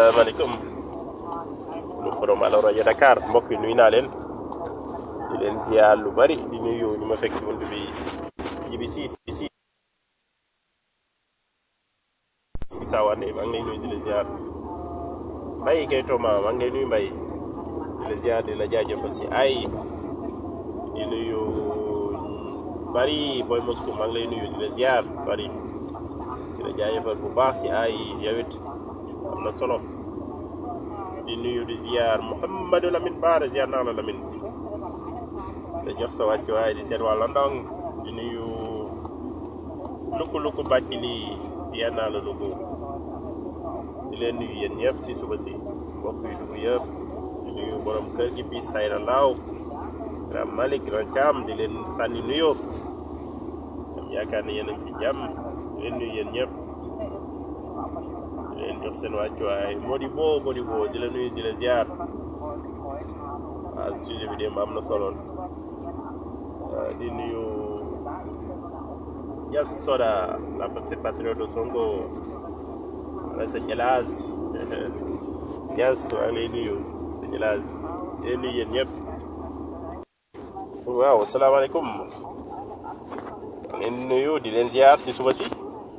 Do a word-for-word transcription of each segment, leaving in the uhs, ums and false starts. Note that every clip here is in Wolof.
asalaamaaleykum lu forom alors rajo Dakar mbokk yi nuyu naa leen di leen ziar lu bari di nuyu ñu ma fekk ci bunt bi jibi si si si si Sawane maa ngi lay nuyu di la ziar Mbaye kay Toma maa ngi lay nuyu Mbaye di la ziar di la jaajëfal si ay di nuyu bari Boy Moscou maa ngi lay nuyu di la ziar bari di la jaajëfal bu baax si ay yow it am na solo di nuyu di ziar Mouhamadou Lamine Bara ziar naa la Lamine da jox sa wàccuwaay di seet waa London di nuyu lukku lukku bàcc lii ziar naa la lukku di leen nuyu yéen ñëpp si suba si mbokk yi dugg yëpp di nuyu borom kër gi bi sayra laaw grand Malick grand Thiam di leen sànni nuyoo am yaakaar ne yéen a ngi si jàmm di leen nuyu yéen ñëpp di leen jox seen wàccuwaay Modibo Modibo di la nuyu di la ziar waaw sujet bi démb am na solo di nuyu Jas Soda la petite patriote de Sonko wala sëñ Elaz Jas maa ngi lay nuyu sëñ Elaz di leen nuyu yéen ñëpp waaw asalaamaaleykum maa ngi leen nuyu di leen ziar si suba si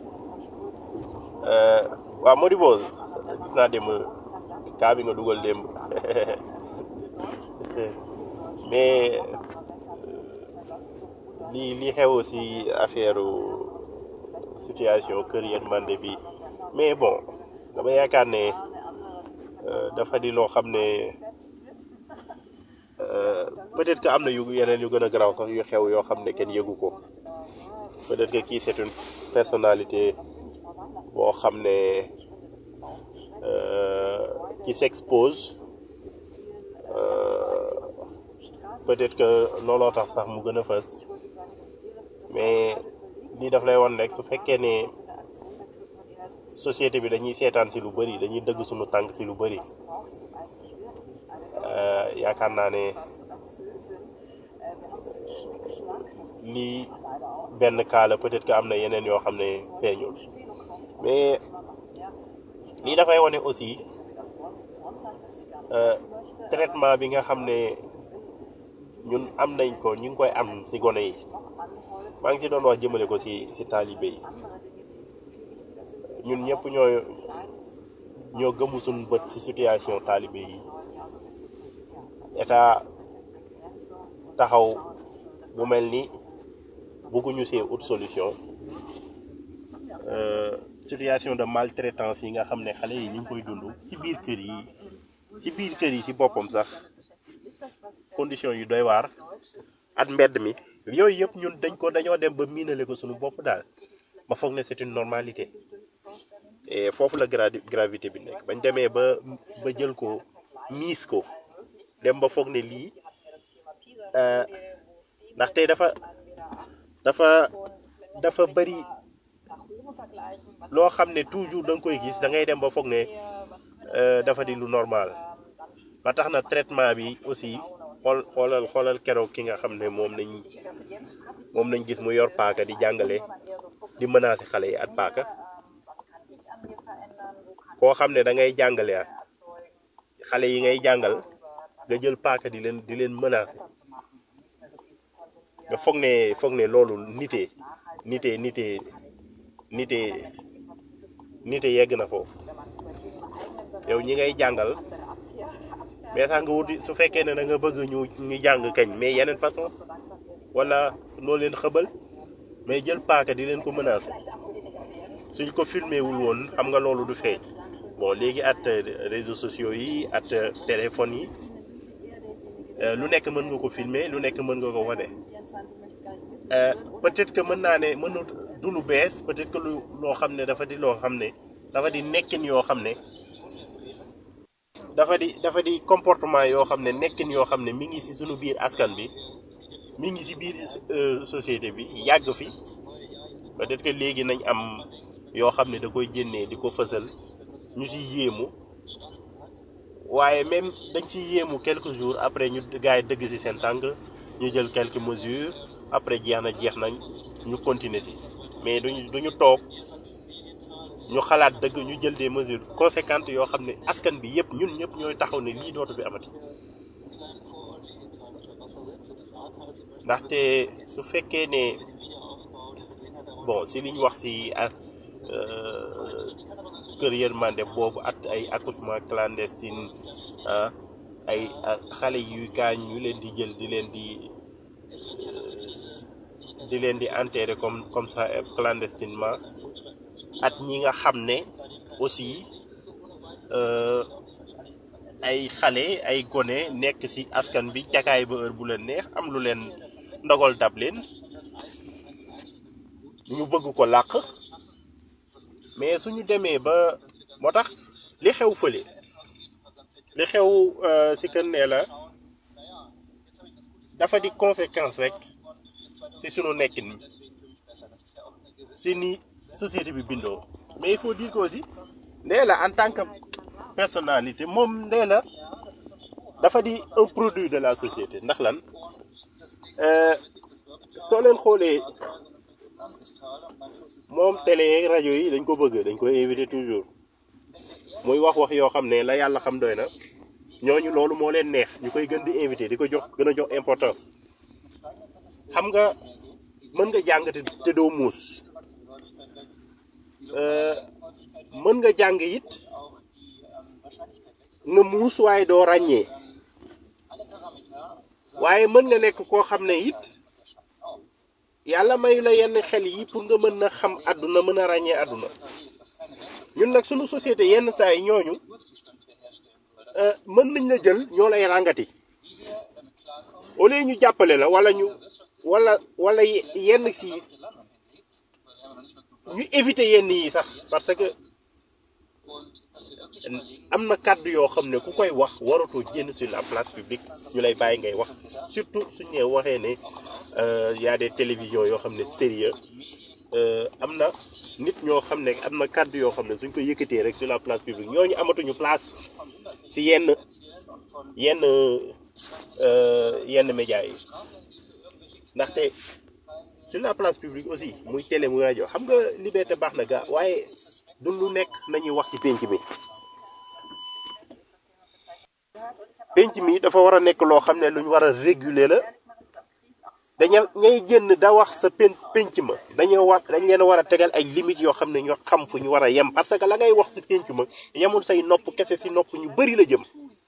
waaw Modibo gis naa démb kaa bi nga dugal démb mais li li xew ci affaire situation kër yërmande bi mais bon dama yaakaar ne dafa di loo xam ne peut-être que am na yu yeneen yu gën a garaaw sax yu xew yoo xam ne kenn yëgu ko peut-être que kii c'est une personnalité boo xam ne qui s'expose peut-être que looloo tax sax mu gën a fës mais lii daf lay won rek su fekkee ne société bi dañuy seetaan ci lu bari dañuy dëgg suñu tànk ci lu bari yaakaar naa ne lii benn cas la peut-être que am na yeneen yoo xam ne feeñul mais lii dafay wone aussi traitement bi nga xam ne ñun am nañ ko ñu ngi koy am ci gone yi maa ngi ci doon wax jëmale ko ci ci taalibe yi ñun ñëpp ñoo ñoo gëmu suñu bët ci situation taalibe yi état taxaw mu mel ni bëgguñu see ut solution situation de maltraitance yi nga xam ne xale yi ñu ngi koy dund ci biir kër yi ci biir kër yi ci boppam sax condition yu doy waar at mbedd mi yooyu yëpp ñun dañ ko dañoo dem ba miinale ko suñu bopp daal ba foog ne c'est une normalité et foofu la gravité bi nekk bañ demee ba ba jël ko miis ko dem ba foog ne lii ndaxte dafa dafa dafa bari loo xam ne toujours da nga koy gis da ngay dem ba foog ne dafa di lu normal ba tax na traitement bi aussi xool xoolal xoolal keroog ki nga xam ne moom nañ moom nañ gis mu yor paaka di jàngale di menacer xale yi at paaka koo xam ne da ngay jàngale at xale yi ngay jàngal nga jël paaka di leen di leen menacer nga foog ne foog ne loolu nite nite nite nite nite yegg na foofu yow ñi ngay jàngal mais sax nga wuti su fekkee ne da nga bëgg ñu ñu jàng kañ mais yeneen façon wala loo leen xëbal mais jël paaka di leen ko menacer suñ ko filmé wul woon xam nga loolu du feeñ bon léegi at réseaux sociaux yi at téléphone yi lu nekk mën nga ko filmer lu nekk mën nga ko wane peut-être que mën naa ne mënu du lu bees peut-être que lu loo xam ne dafa di loo xam ne dafa di nekkin yoo xam ne dafa di dafa di comportement yoo xam ne nekkin yoo xam ne mi ngi ci suñu biir askan bi mi ngi ci biir société bi yàgg fi peut-être que léegi nañ am yoo xam ne da koy génnee di ko fësal ñu ci yéemu waaye même dañ ci yéemu quelques jours après ñu gars yi dëgg ci seen tànk ñu jël quelques mesures après jeex na jeex nañ ñu continuer ci mais duñu duñu toog ñu xalaat dëgg ñu jël des mesures conséquentes yoo xam ne askan bi yëpp ñun ñëpp ñooy taxaw ne lii dootu fi amati ndaxte su fekkee ne bon si liñ wax si ak kër yërmande boobu at ay accouchement clandestine ah ay xale yuy gaañ ñu leen di jël di leen di di leen di enterrer comme comme ça clandestinement at ñi nga xam ne aussi ay xale ay gone nekk ci askan bi cakaay ba heure bu leen neex am lu leen ndogal dab leen ñu bëgg ko làq mais suñu demee ba moo tax li xew fële li xew ci kër nee la dafa di conséquence rek ci sunu nekkin ci ni société bi bindoo mais il faut dire que aussi Ndella en tant que personnalité moom Ndella dafa di un produit de la société ndax lan soo leen xoolee moom télé rajo yi dañ ko bëgg dañ koy invité toujours muy wax wax yoo xam ne la yàlla xam doy na ñooñu loolu moo leen neex ñu koy gën di invité di ko jox gën a jox importance xam nga mën nga jàng te doo muus mën nga jàng it nga muus waaye doo ràññee waaye mën nga nekk koo xam ne it yàlla mayu la yenn xel yi pour nga mën na xam àdduna mën a ràññee àdduna ñun nag sunu société yenn saa yi ñooñu mën nañ la jël ñoo lay ràngati au lieu ñu jàppale la wala ñu wala wala yenn si ñu éviter yenn yi sax parce que am na kàddu yoo xam ne ku koy wax waratoo génn sur la place publique ñu lay bàyyi ngay wax surtout suñu nee waxee ne y a des télévisions yoo xam ne sérieux am na nit ñoo xam ne am na kàddu yoo xam ne suñ ko yëkkatee rek sur la place publique ñooñu amatuñu place ci yenn yenn yenn médias yi ndaxte sur la place publique aussi muy télé muy rajo xam nga liberté baax na gaa waaye du lu nekk nañuy wax ci pénc mi pénc mi dafa war a nekk loo xam ne lu ñu war a réguler la dañu ñay génn da wax sa pen pénc ma dañoo wax dañ leen war a tegal ay limites yoo xam ne ñoo xam fu ñu war a yem parce que la ngay wax ci pénc ma yemul say nopp kese ci nopp ñu bari la jëm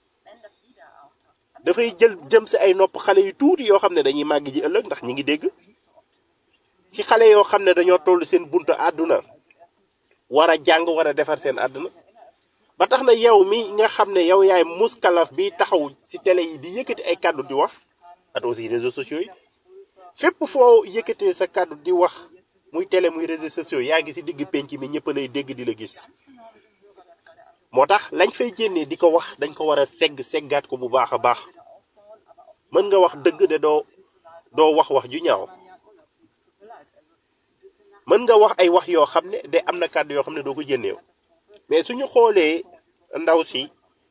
dafay jël jëm ci ay nopp xale yu tuuti yoo xam ne dañuy màgg ji ëllëg ndax ñi ngi dégg ci xale yoo xam ne dañoo toll seen buntu àdduna war a jàng war a defar seen àdduna ba tax na yow mi nga xam ne yow yaay muskalaf bi taxaw ci télé yi di yëkkati ay kàddu di wax at aussi réseaux sociaux yi fépp foo yëkkatee sa kàddu di wax muy télé muy réseaux sociaux yaa ngi ci digg penc mi ñëpp lay dégg di la gis moo tax lañ fay génnee di ko wax dañ ko war a segg seggaat ko bu baax a baax mën nga wax dëgg de doo doo wax wax ju ñaaw mën nga wax ay wax yoo xam ne de am na kàddu yoo xam ne doo ko jënneew mais suñu xoolee ndaw si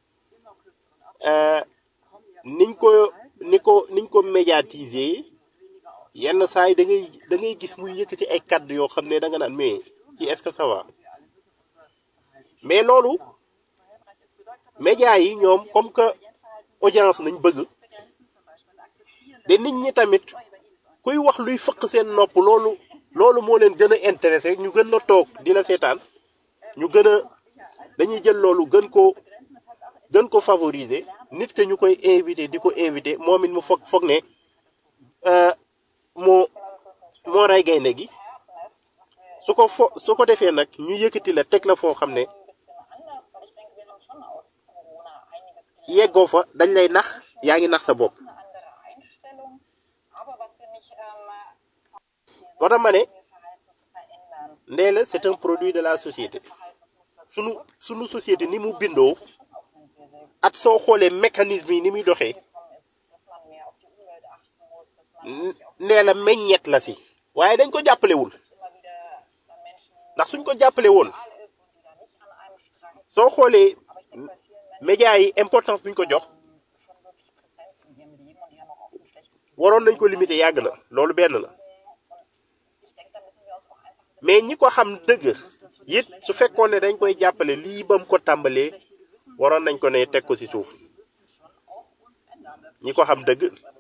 niñ ko ni ko niñ ko médiatiser yenn saa yi da ngay da ngay gis muy yëkkati ay kàddu yoo xam ne da nga naan mais ci est-ce que ça va mais loolu médias yi ñoom comme que audience nañ bëgg de nit ñi tamit kuy wax luy fëq seen nopp loolu loolu moo leen gën a intéressé ñu gën la toog di la seetaan ñu gën a dañuy jël loolu gën ko gën ko favoriser nit que ñu koy invité di ko invité moom it mu foog foog ne moo moo rey gaynde gi su ko fo su ko defee nag ñu yëkkati la teg la foo xam ne yeggoo fa dañ lay nax yaa ngi nax sa bopp moo tax ma ne Ndella c'est un produit de la société sunu sunu société ni mu bindoo at soo xoolee mécanisme yi ni muy doxee Ndella meññet la si waaye dañ ko jàppalewul ndax suñ ko jàppale woon soo xoolee médias yi importance buñ ko jox waroon nañ ko limiter yàgg na loolu benn la mais ñi ko xam dëgg it su fekkoon ne dañ koy jàppale lii bam ko tàmbalee waroon nañ ko ne teg ko ci suuf ñi ko xam dëgg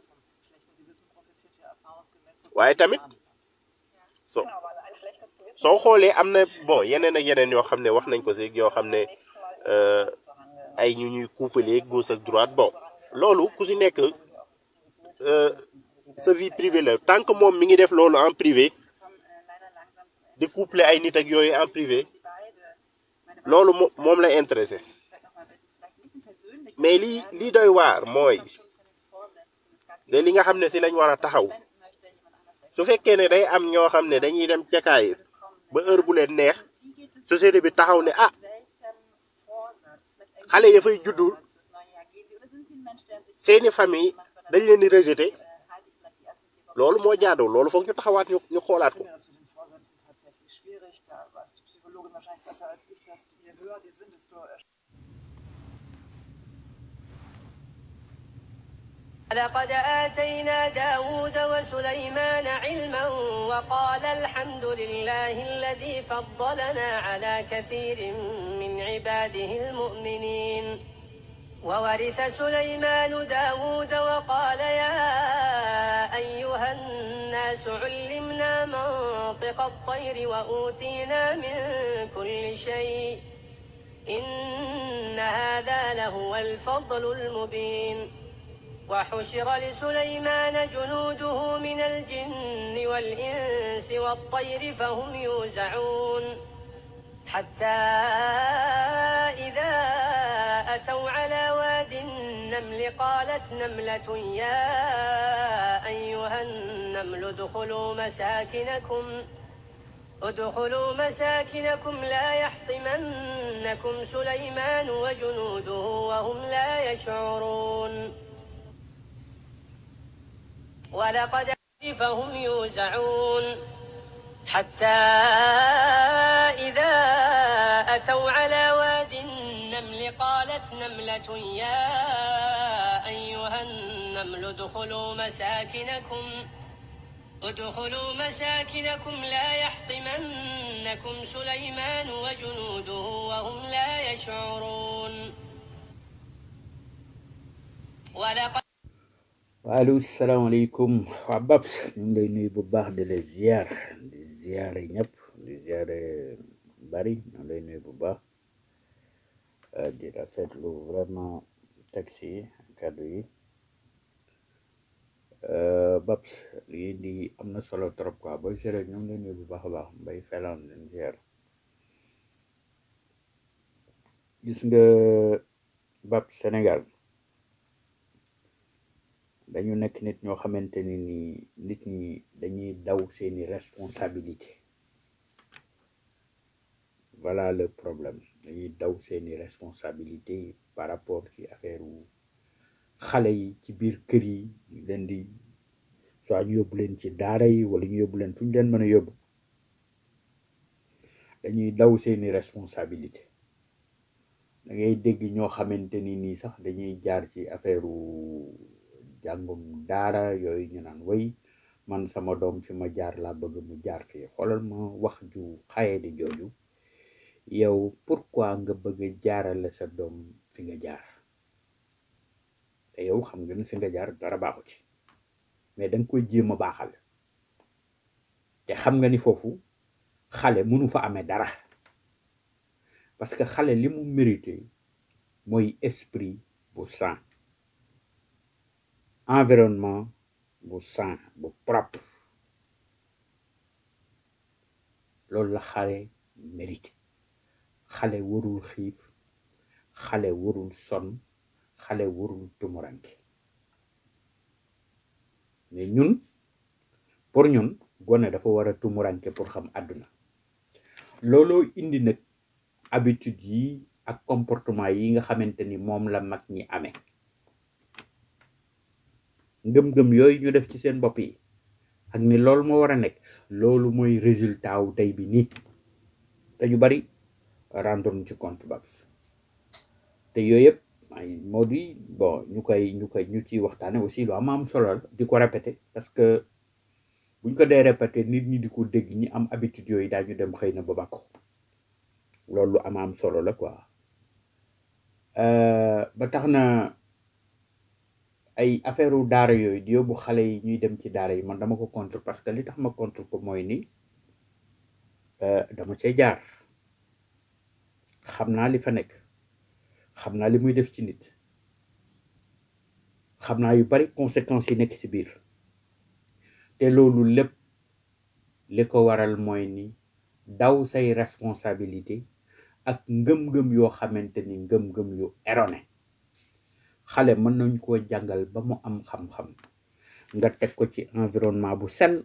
waaye tamit so soo xoolee am na bon yeneen ak yeneen yoo xam ne wax nañ ko ci yoo xam ne euh, ay ñu ñuy couplé gauche ak droite bon loolu ku ci nekk euh, sa vie privée la tant que moom mi ngi def loolu en privé di couplé ay nit ak yooyu en privé loolu mo moom la intéressé mais lii lii doy waar mooy de li nga xam ne ci lañ war a taxaw su fekkee ne day am ñoo xam ne dañuy dem cekaay ba heure bu leen neex société bi taxaw ne ah xale ya fay juddu seeni famille dañ leen di rejeté loolu moo jaadoo loolu foog ñu taxawaat ñu ñu xoolaat ko. لقد آتينا داود وسليمان علما وقال الحمد لله الذي فضلنا على كثير من عباده المؤمنين وورث سليمان داود وقال يا أيها الناس علمنا منطق الطير وأوتينا من كل شيء إن هذا لهو الفضل المبين وحشر لسليمان جنوده من الجن والإنس والطير فهم يوزعون حتى إذا أتوا على واد النمل قالت نملة يا أيها النمل ادخلوا مساكنكم ادخلوا مساكنكم لا يحطمنكم سليمان وجنوده وهم لا يشعرون ولقد فهم يوزعون حتى إذا أتوا على واد النمل قالت نملة يا أيها النمل ادخلوا مساكنكم ادخلوا مساكنكم لا يحطمنكم سليمان وجنوده وهم لا يشعرون ولقد Allo salaamaaleykum waa Babs ñu ngi lay nuyu bu baax di la ziar di ziare ñëpp di ziare bari ñu ngi lay nuyu bu baax eh, di rafetlu vraiment texte yi kàddu yi Eh, Babs lii di am na solo trop quoi booy seere ñu ngi lay nuyu bu baax a baax mbay felaan leen ziar gis nga Babs Sénégal dañu nekk nit ñoo xamante ni ni nit ñi dañuy daw seeni responsabilité voilà le problème dañuy daw seeni responsabilité par rapport ci affaire wu xale yi ci biir kër yi ñu leen di soit ñu yóbbu leen ci daara yi wala ñu yóbbu leen fu ñu leen mën a yóbbu dañuy daw seeni responsabilité da ngay dégg ñoo xamante ni nii sax dañuy jaar ci affaire wu jàngum daara yooyu ñu naan way man sama doom fi ma jaar laa bëgg mu jaar fii xoolal ma wax ju xaye di jooju yow pourquoi nga bëgg a jaarale sa doom fi nga jaar te yow xam nga ni fi nga jaar dara baaxu ci mais da nga koy jéem a baaxal te xam nga ni foofu xale mënu fa amee dara parce que xale li mu mérité mooy esprit bu sain environnement bu sain bu propre loolu la xale mérité xale warul xiif xale warul sonn xale warul tumuranke mais ñun pour ñun gone dafa war a tumuranke pour xam àdduna looloo indi nag habitude yi ak comportement yi nga xamante ni moom la mag ñi amee ngëm-ngëm yooyu ñu def ci seen bopp yi ak ni loolu moo war a nekk loolu mooy résultat wu tey bi nii te ñu bari rendre ci compte Babs te yooyu yëpp ay moo di bon ñu koy ñu koy ñu ciy waxtaane aussi lu am am solo la di ko répéter parce que buñ ko dee répété nit ñi di ko dégg ñi am habitude yooyu daañu dem xëy na ba ba ko loolu lu am am solo la quoi euh, ba tax na ay affaire u daara yooyu di yóbbu xale yi ñuy dem ci daara yi man dama ko contre parce que li tax ma contre ko mooy ni euh, dama cee jaar xam naa li fa nekk xam naa li muy def ci nit xam naa yu bari conséquences yi nekk ci biir te loolu lépp li ko waral mooy ni daw say responsabilité ak ngëm-ngëm yoo xamante ni ngëm-ngëm yu erroné xale mën nañ koo jàngal ba mu am xam-xam nga teg ko ci environnement bu sell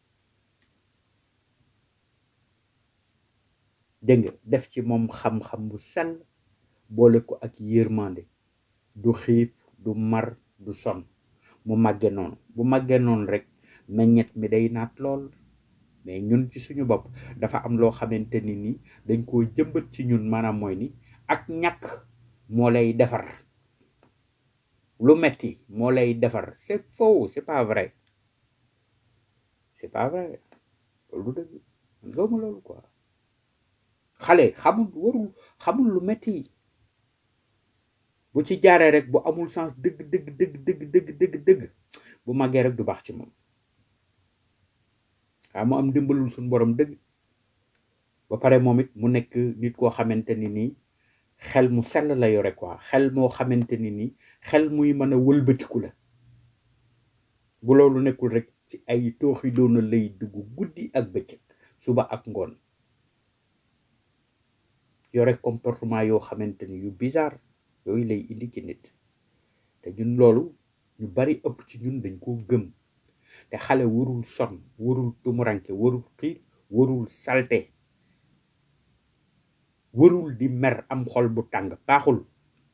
dégg nga def ci moom xam-xam bu sell boole ko ak yërmande du xiif du mar du sonn mu màgge noonu bu màgge noonu rek meññet mi day naat lool mais ñun ci suñu bopp dafa am loo xamante ni ni dañ koo jëmbat ci ñun maanaam mooy ni ak ñàkk moo lay defar lu metti moo lay defar c'est faux c'est pas vrai c'est pas vrai loolu du dëgg man gëwma loolu quoi xale xamul warul xamul lu metti bu ci jaaree rek bu amul sens dëgg dëgg dëgg dëgg dëgg dëgg dëgg bu màggee rek du baax ci moom waaw mu am dimbalul suñu borom dëgg ba pare moom it mu nekk nit koo xamante ni nii xel mu sell la yore quoi xel moo xamante ni nii xel muy mën a wëlbatiku la bu loolu nekkul rek ci ay tooxi doona lay dugg guddi ak bëccëg suba ak ngoon yore comportement yoo xamante ni yu bizarre yooyu lay indi ci nit te ñun loolu ñu bari ëpp ci ñun dañ koo gëm te xale warul sonn warul tumuranke warul xiif warul salte warul di mer am xol bu tàng baaxul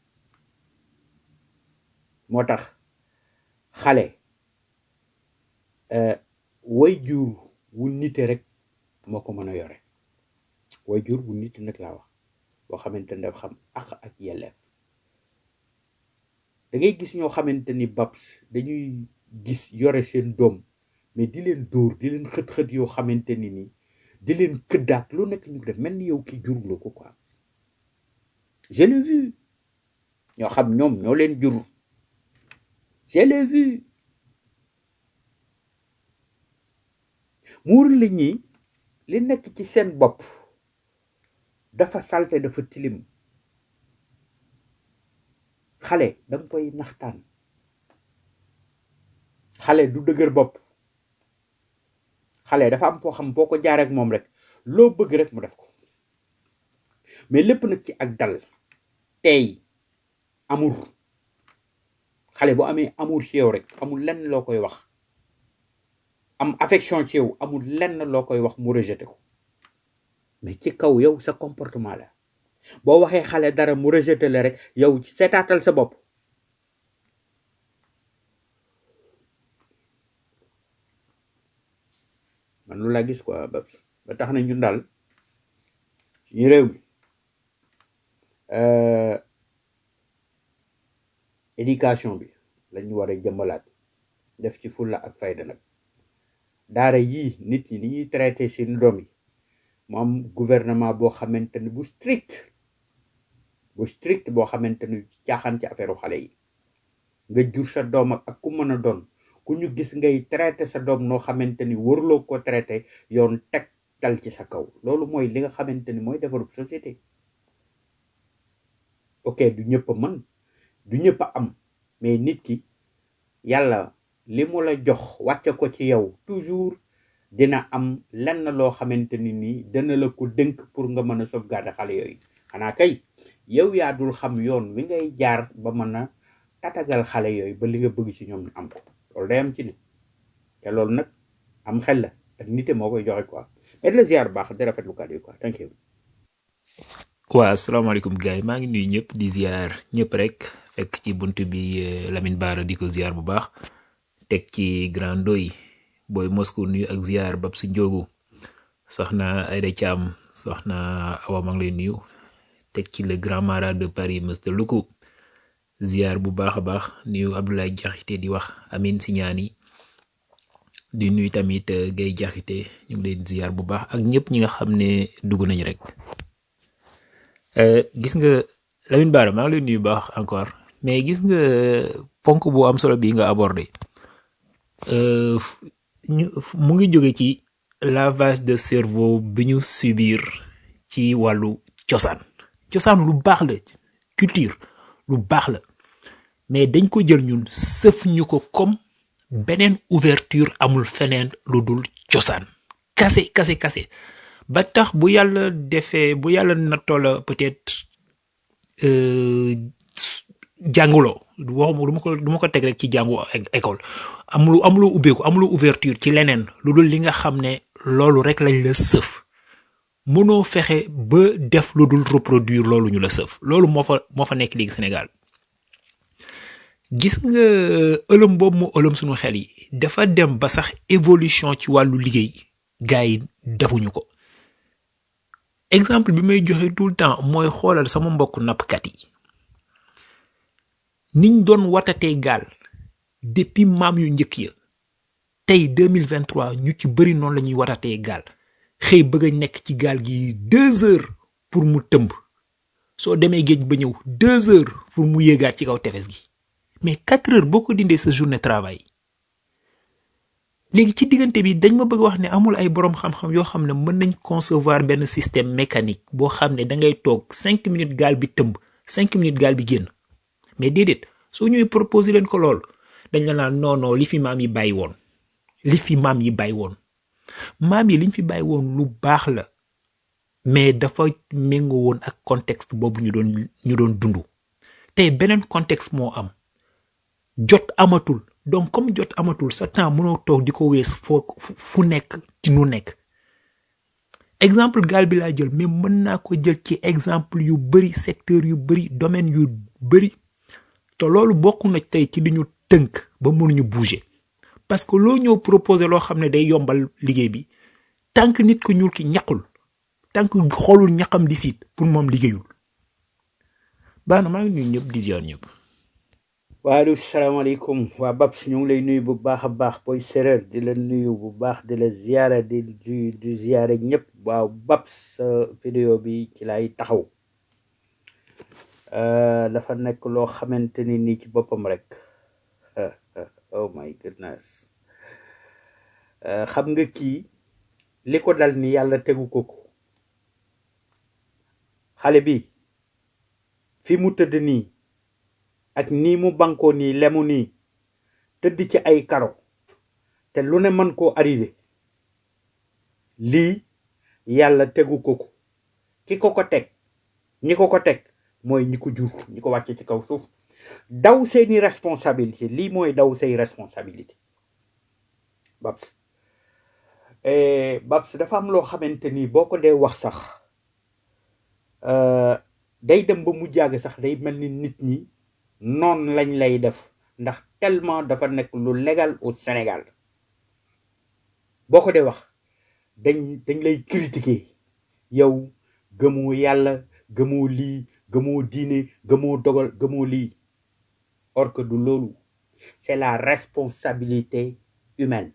moo tax xale euh, way jur wu nite rek moo ko mën a yore way jur wu nite nag laa wax boo xamante ne dafa xam ak ak yelleef da ngay gis ñoo xamante ni babs dañuy gis yore seen doom mais di leen dóor di leen xët-xët yoo xamante ni ni di leen këddaat lu nekk ñu def mel ni yow ki jur la ko quoi je l'ai vu ñoo xam ñoom ñoo leen jur je l'ai vu muur la ñi li nekk ci seen bopp dafa salte dafa tilim xale danga koy naxtaan xale du dëgër bopp xale dafa am foo xam boo ko jaaree ak moom rek loo bëgg rek mu def ko mais lépp nag ci ak dal tey amour xale bu amee amour ci yow rek amul lenn loo koy wax am affection ci yow amul lenn loo koy wax mu rejeté ko mais ci kaw yow sa comportement la boo waxee xale dara mu rejeté la rek yow seetaatal sa bopp man lu laa gis quoi ba ba tax na ñun daal suñu réew mi euh, éducation bi lañu war a jëmbalaat def ci fulla ak fayda nag daara yii nit ñi ni ñuy traité seen doom yi mu am gouvernement boo xamante ni bu strict bu strict boo xamante ni caaxaan ci affaire xale yi nga jur sa doom ak ku mën a doon ku ñu gis ngay traité sa doom noo xamante ni waruloo ko traité yoon teg dal ci sa kaw loolu mooy li nga xamante ni mooy defaru société ok du ñëpp a mën du ñëpp a am mais nit ki yàlla li mu la jox wàcce ko ci yow toujours dina am lenn loo xamante ni nii dana la ko dënk pour nga mën a sauvegarder xale yooyu xanaa kay yow yaa dul xam yoon wi ngay jaar ba mën a tatagal xale yooyu ba li nga bëgg ci ñoom ñu am ko loolu day am ci nit te loolu nag am xel la ak nite moo koy joxe quoi et la ziar baax di rafetlu kàddu yi quoi thank you waa asalaamaaleykum gars yi maa ngi nuyu ñëpp di ziar ñëpp rek fekk ci bunt bi eh, Lamine Bara di ko ziar bu baax teg ci Grand Ndoy booy Moscou nuyu ak ziar bab si njóogu soxna Aïda Thiam soxna Awa maa ngi lay nuyu teg ci le grand marat de Paris Mister Luku ziar bu baax a baax nuyu Abdoulaye Diakhaté di wax amin si ñaan yi di nuyu tamit euh, Gaye Jaxite ñu ngi leen ziar bu baax ak ñëpp ñi nga xam ne dugg nañ rek. Euh, gis nga Lamine Bara maa ngi lay nuyu bu baax encore mais gis nga ponk bu am solo bii nga abordé euh, f- ñu f- mu ngi jóge ci lavage de cerveau bi ñu subir ci wàllu cosaan cosaan lu baax la culture lu baax la mais dañ ko jël ñun sëf ñu ko comme beneen ouverture amul feneen lu dul cosaan kase kase kase ba tax bu yàlla defee bu yàlla nattoo la peut-être euh, s- jànguloo waxuma du ma ko du ma ko teg rek ci jàngu ek- école amuloo amuloo ubbeeku amuloo ouverture ci leneen lu dul li nga xam ne loolu rek lañ la sëf mënoo fexe ba def lu dul reproduire loolu ñu la sëf loolu moo fa moo fa nekk léegi Sénégal gis nga ëlëm boobu mu ëlëm suñu xel yi dafa dem ba sax évolution ci wàllu liggéey gars yi defuñu ko exemple bi may joxe tout le temps mooy xoolal sama mbokk nappkat yi niñ doon watatee gaal depuis maam yu njëkk ya tey deux mille vingt-trois ñu ci bëri noonu la ñuy watatee gaal xëy bëgg a nekk ci gaal gi deux heures pour mu tëmb soo demee géej ba ñëw deux heures pour mu yéegaat ci kaw tefes gi mais quatre heures boo ko dindee sa journée travail léegi ci diggante bi dañ ma bëgg wax ne amul ay borom xam-xam yoo xam ne mën nañ concevoir benn système mécanique boo xam ne da ngay toog cinq minutes gaal bi tëmb cinq minutes gaal bi génn mais déedéet soo ñëwee proposer leen ko lool dañ la naan non non li fi maam yi bàyyi woon li fi maam yi bàyyi woon maam yi liñ fi bàyyi woon lu baax la mais dafa méngoo woon ak contexte boobu ñu doon ñu doon dund tey beneen contexte moo am jot amatul donc comme jot amatul sa temps mënoo toog di ko wees foo fu fu nekk ci nu nekk exemple gaal bi laa jël mais mën naa ko jël ci exemple yu bëri secteur yu bëri domaine yu bëri te loolu bokk na tey ci li ñu tënk ba mënuñu bouger parce que loo ñëw proposer loo xam ne day yombal liggéey bi tant que nit ko ñuul ki ñaqul tant que xoolul ñaqam di siit pour moom liggéeyul baax na maa ngi nuyu ñëpp di ziar ñëpp. waaleykum salaamaaleykum waa Babs ñu ngi lay nuyu bu baax a baax booy séréer di la nuyu bu baax di la ziyaara di di di ziyaara ñëpp waaw Babs sa vidéo bi ci lay taxaw Euh, dafa nekk loo xamante ni nii ci boppam rek oh my goodness Euh, xam nga kii li ko dal ni yàlla tegu ko ko xale bi fi mu tëdd nii ak nii mu bankoo nii lemu nii tëdd ci ay karo te lu ne mën koo arrivé lii yàlla tegu ko ko ki ko ko teg ñi ko ko teg mooy ñi ko jur ñi ko wàcce ci kaw suuf daw seeni responsabilité lii mooy daw say responsabilité Babs eh, Babs dafa am loo xamante ni boo ko dee wax sax euh, day dem ba mu jàgg sax day mel ni nit ñi noon lañ lay def ndax tellement dafa nekk lu légal au Sénégal boo ko dee wax dañ dañ lay critiquer yow gëmoo yàlla gëmoo lii gëmoo diine gëmoo dogal gëmoo lii or que du loolu c'est la responsabilité humaine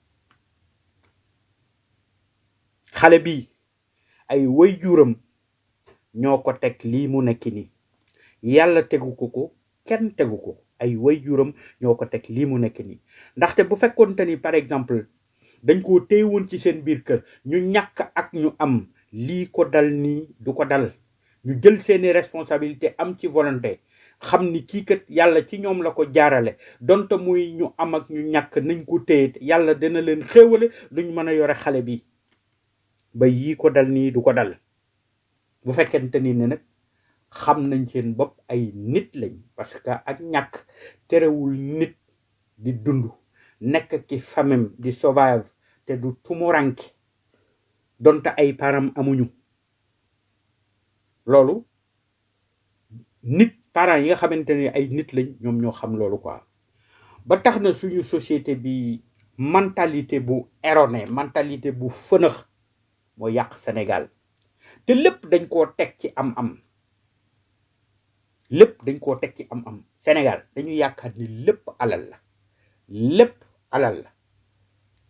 xale bi ay waajuram ñoo ko teg lii mu nekk nii yàlla tegu ko ko kenn tegu ko ay waajuram ñoo ko teg lii mu nekk nii ndaxte bu fekkoonte ni par exemple dañ koo téye woon ci seen biir kër ñu ñàkk ak ñu am lii ko dal nii du ko dal ñu jël seeni responsabilité am ci volonté xam ni kii kat yàlla ci ñoom la ko jaarale donte muy ñu am ak ñu ñàkk nañ ko téye yàlla dina leen xéewale luñ mën a yore xale bi ba yii ko dal nii du ko dal bu fekkente ni ne nag xam nañ seen bopp ay nit lañ parce que ak ñàkk terewul nit di dund nekk ci famem di survive te du tumuranke donte ay param amuñu loolu nit parents yi nga xamante ne ay nit lañ ñoom ñoo xam loolu quoi ba tax na suñu société bi mentalité bu erronée mentalité bu fënax moo yàq Sénégal te lépp dañ koo teg ci am-am lépp dañ koo teg ci am-am Sénégal dañu yaakaar ni lépp alal la lépp alal la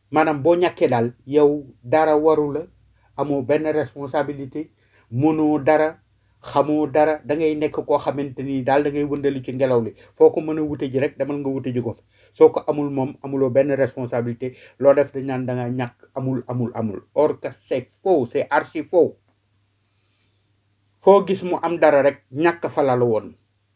maanaam boo ñàkkee daal yow dara waru la amoo benn responsabilité mënoo dara xamoo dara da ngay nekk koo xamante ni daal da ngay wëndalu ci ngelaw li foo ko mën a wute ji rek demal nga wute ji ko fa soo ko amul moom amuloo benn responsabilité loo def dañ naan da nga ñàkk amul amul amul or que c'est faux c'est archi faux foo gis mu am dara rek ñàkk fa la la woon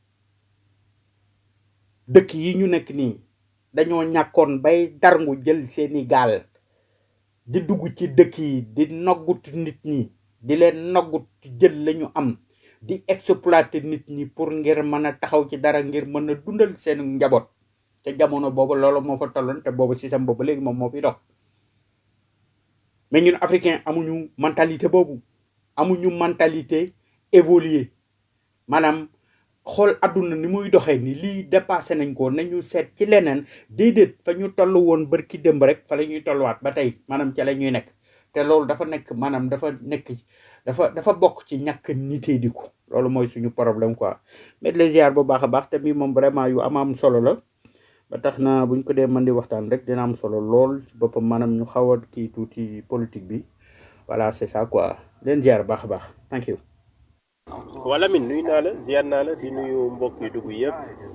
dëkk yi ñu nekk nii dañoo ñàkkoon bay darngu jël seeni gaal di dugg ci dëkk yi di noggut nit ñi di leen noggut jël lañu am di exploiter nit ñi pour ngir mën a taxaw ci dara ngir mën a dundal seen njaboot te jamono boobu loolu moo fa tolloon te boobu système boobu léegi moom moo fi dox mais ñun africain amuñu mentalité boobu amuñu mentalité évoluer maanaam xool àdduna ni muy doxee ni lii dépassé nañ ko nañu seet ci leneen déedéet fa ñu toll woon bërki démb rek fa la ñuy tolluwaat ba tey maanaam ca la ñuy nekk te loolu dafa nekk maanaam dafa nekk dafa dafa bokk ci ñàkk nitee di ko loolu mooy suñu problème quoi mais les ziar bu baax a baax te mi moom vraiment yu am am solo la ba tax na buñ ko dee mën di waxtaan rek dina am solo lool ci boppam maanaam ñu xaw a kii tuuti politique bi voilà c'est ça quoi leen ziar baax a baax thank you wala min nuyu naa la ziar naa la di nuyu mbokk yu dugg yëpp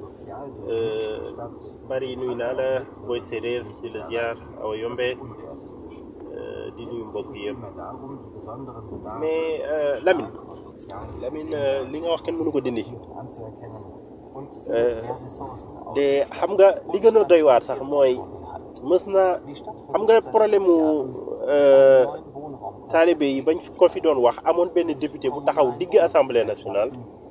bari nuyu naa la booy séeréer di la ziar awa yombe di nuyu mbokk yëpp mais Lamine Lamine li nga wax kenn mënu ko dindi te xam nga li gën a doy waar sax mooy mës naa xam nga problème mu taalibe yi bañ ko fi doon wax amoon benn député bu taxaw digg assemblée nationale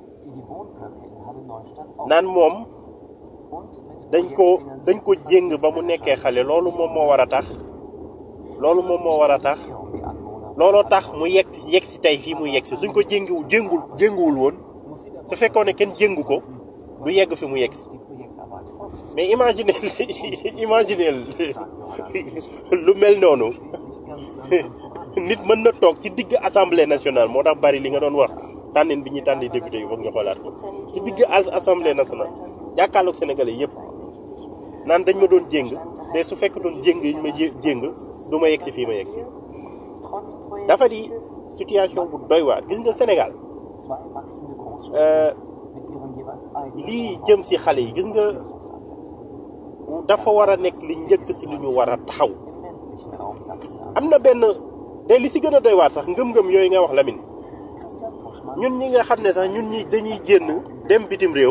naan moom dañ ko dañ ko jéng ba mu nekkee xale loolu moom moo war a tax loolu moom moo war a tax looloo tax mu yegg yegg si tey fii mu yegg si suñ ko jéngiwul jéngul jénguwul woon su fekkoon ne kenn jéngu ko du yegg fi mu yegg si mais imaginez imaginez lu mel noonu nit mën na toog ci digg assemblée nationale moo tax bari li nga doon wax tànnin bi ñuy tànni député yi foog nga xoolaat ko ci digg assemblée nationale jàkkaarloog sénégalais yëpp naan dañ ma doon jéng te su fekk doon jéng yi ñu ma jéng du ma yegg si fii ma yegg si dafa di situation bu doy waar gis nga Sénégal lii jëm si xale yi gis nga dafa war a nekk li njëkk si lu ñu war a taxaw am na benn te li si gën a doy waar sax ngëm-ngëm yooyu nga wax Lamine ñun ñi nga xam ne sax ñun ñi dañuy génn dem bitim réew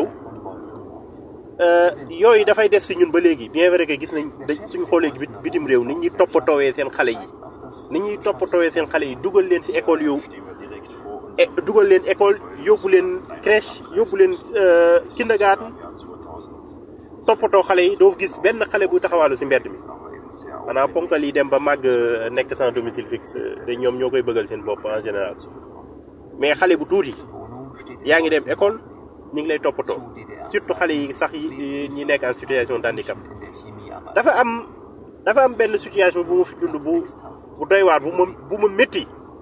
yooyu dafay des si ñun ba léegi bien vrai que gis nañ suñu xoolee bitim réew nit ñi toppatoowee seen xale yi nit ñuy toppatoowee seen xale yi dugal leen si école yow dugal leen école yóbbu leen crèche yóbbu leen kindergarten toppatoo xale yi doo gis benn xale bu taxawaalu si mbedd mi maanaam ponkal yi dem ba màgg nekk sans domicile fixe te ñoom ñoo koy bëggal seen bopp en général mais xale bu tuuti yaa ngi dem école ñu ngi lay toppatoo surtout xale yi sax yi ñi nekk en situation d'handicap dafa am dafa am benn situation bu ma fi dund bu bu doy waar bu ma bu ma métti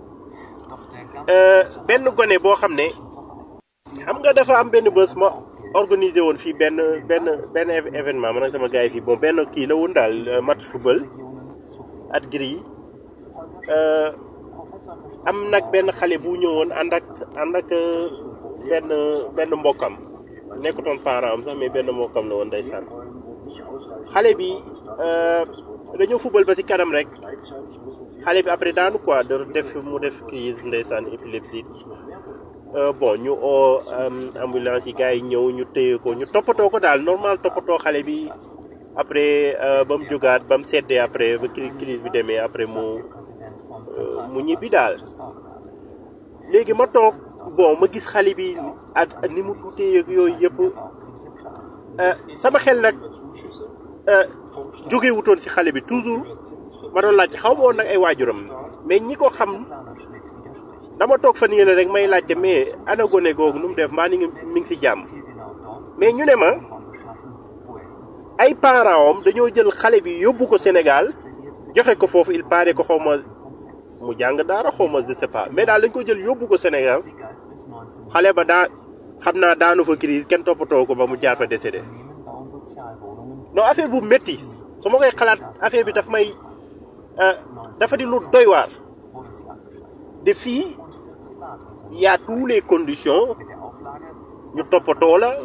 benn gone boo xam ne xam nga dafa am benn bés ma organisé woon fii benn benn benn événement man ak sama gars yi fii bon benn kii la woon daal match football at gris am nag benn xale bu ñëwoon ànd ak ànd ak benn benn mbokkam nekkutoon parent am sax mais benn mbokkam la woon ndeysaan xale bi dañoo football ba ci kanam rek xale bi après daanu quoi da def mu def crise ndeysaan épilepsie bon ñu oo ambulance yi gars yi ñëw ñu téye ko ñu toppatoo ko daal normal toppatoo xale bi après ba mu jógaat ba mu seddee après ba crise bi demee après mu mu ñibbi daal léegi ma toog bon ma gis xale bi at ni mu tuutee ak yooyu yëpp sama xel nag jóge wutoon ci xale bi toujours ma doon laajte xaw ma woon nag ay waajuram mais ñi ko xam dama toog fan yële rek may laajte mais ana gone googu nu mu def mbaa ni ngi mi ngi ci jàmm mais ñu ne ma ay parents am dañoo jël xale bi yóbbu ko Sénégal joxe ko foofu il paraît ko xaw ma mu jàng daara xaw ma je sais pas mais daal dañ ko jël yóbbu ko Sénégal xale ba daa xam naa daanu fa crise kenn toppatoo ko ba mu jaar fa décédé non affaire bu métti su ma koy xalaat affaire bi daf may dafa di lu doy waar de fii y a tous les conditions ñu toppatoo la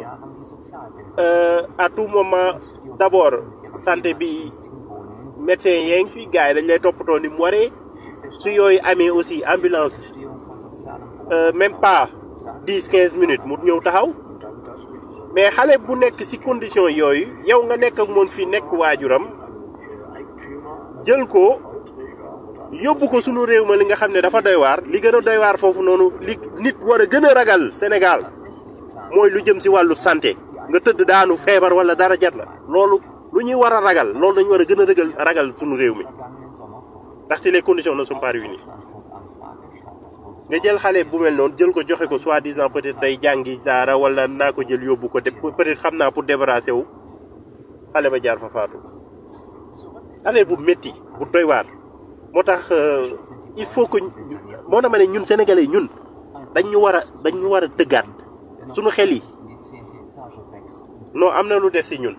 à tout moment d'abord santé bi médecin yaa ngi fi gars yi dañ lay toppatoo ni mu waree su yooyu amee aussi ambulance même pas dix quinze minutes mu ñëw taxaw mais xale bu nekk ci condition yooyu yow nga nekk ak moom fii nekk waajuram jël ko yóbbu ko sunu réew ma li nga xam ne dafa doy waar li gën a doy waar foofu noonu li nit war a gën a ragal Sénégal mooy lu jëm ci wàllu santé nga tëdd daanu feebar wala dara jat la loolu lu ñuy war a ragal loolu dañu war a gën a ragal ragal sunu réew mi ndaxte les conditions ne sont pas réunies nga jël xale bu mel noonu jël ko joxe ko soi-disant peut-être day jàngi daara wala naa ko jël yóbbu ko de peut-être xam naa pour débarrasser wu xale ba jaar fa faatu affaire bu métti bu doy waar moo tax il faut que moo na ma ne ñun sénégalais ñun dañ ñu war a dañ ñu war a tëggaat suñu xel yi non am na lu des ci ñun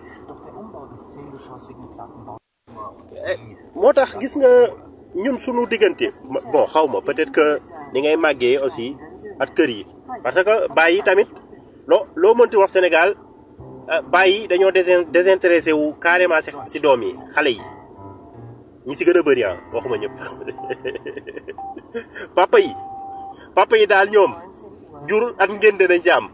moo tax gis nga ñun suñu diggante bon xaw ma peut-être que ni ngay màggee aussi ak kër yi parce que baay yi tamit loo loo mënti wax Sénégal baay yi dañoo désintéressé wu carrément ci doom yi xale yi ñi ci gën a bëri ah waxuma ñëpp papa yi papa yi daal ñoom jur ak ngénte dañ ci am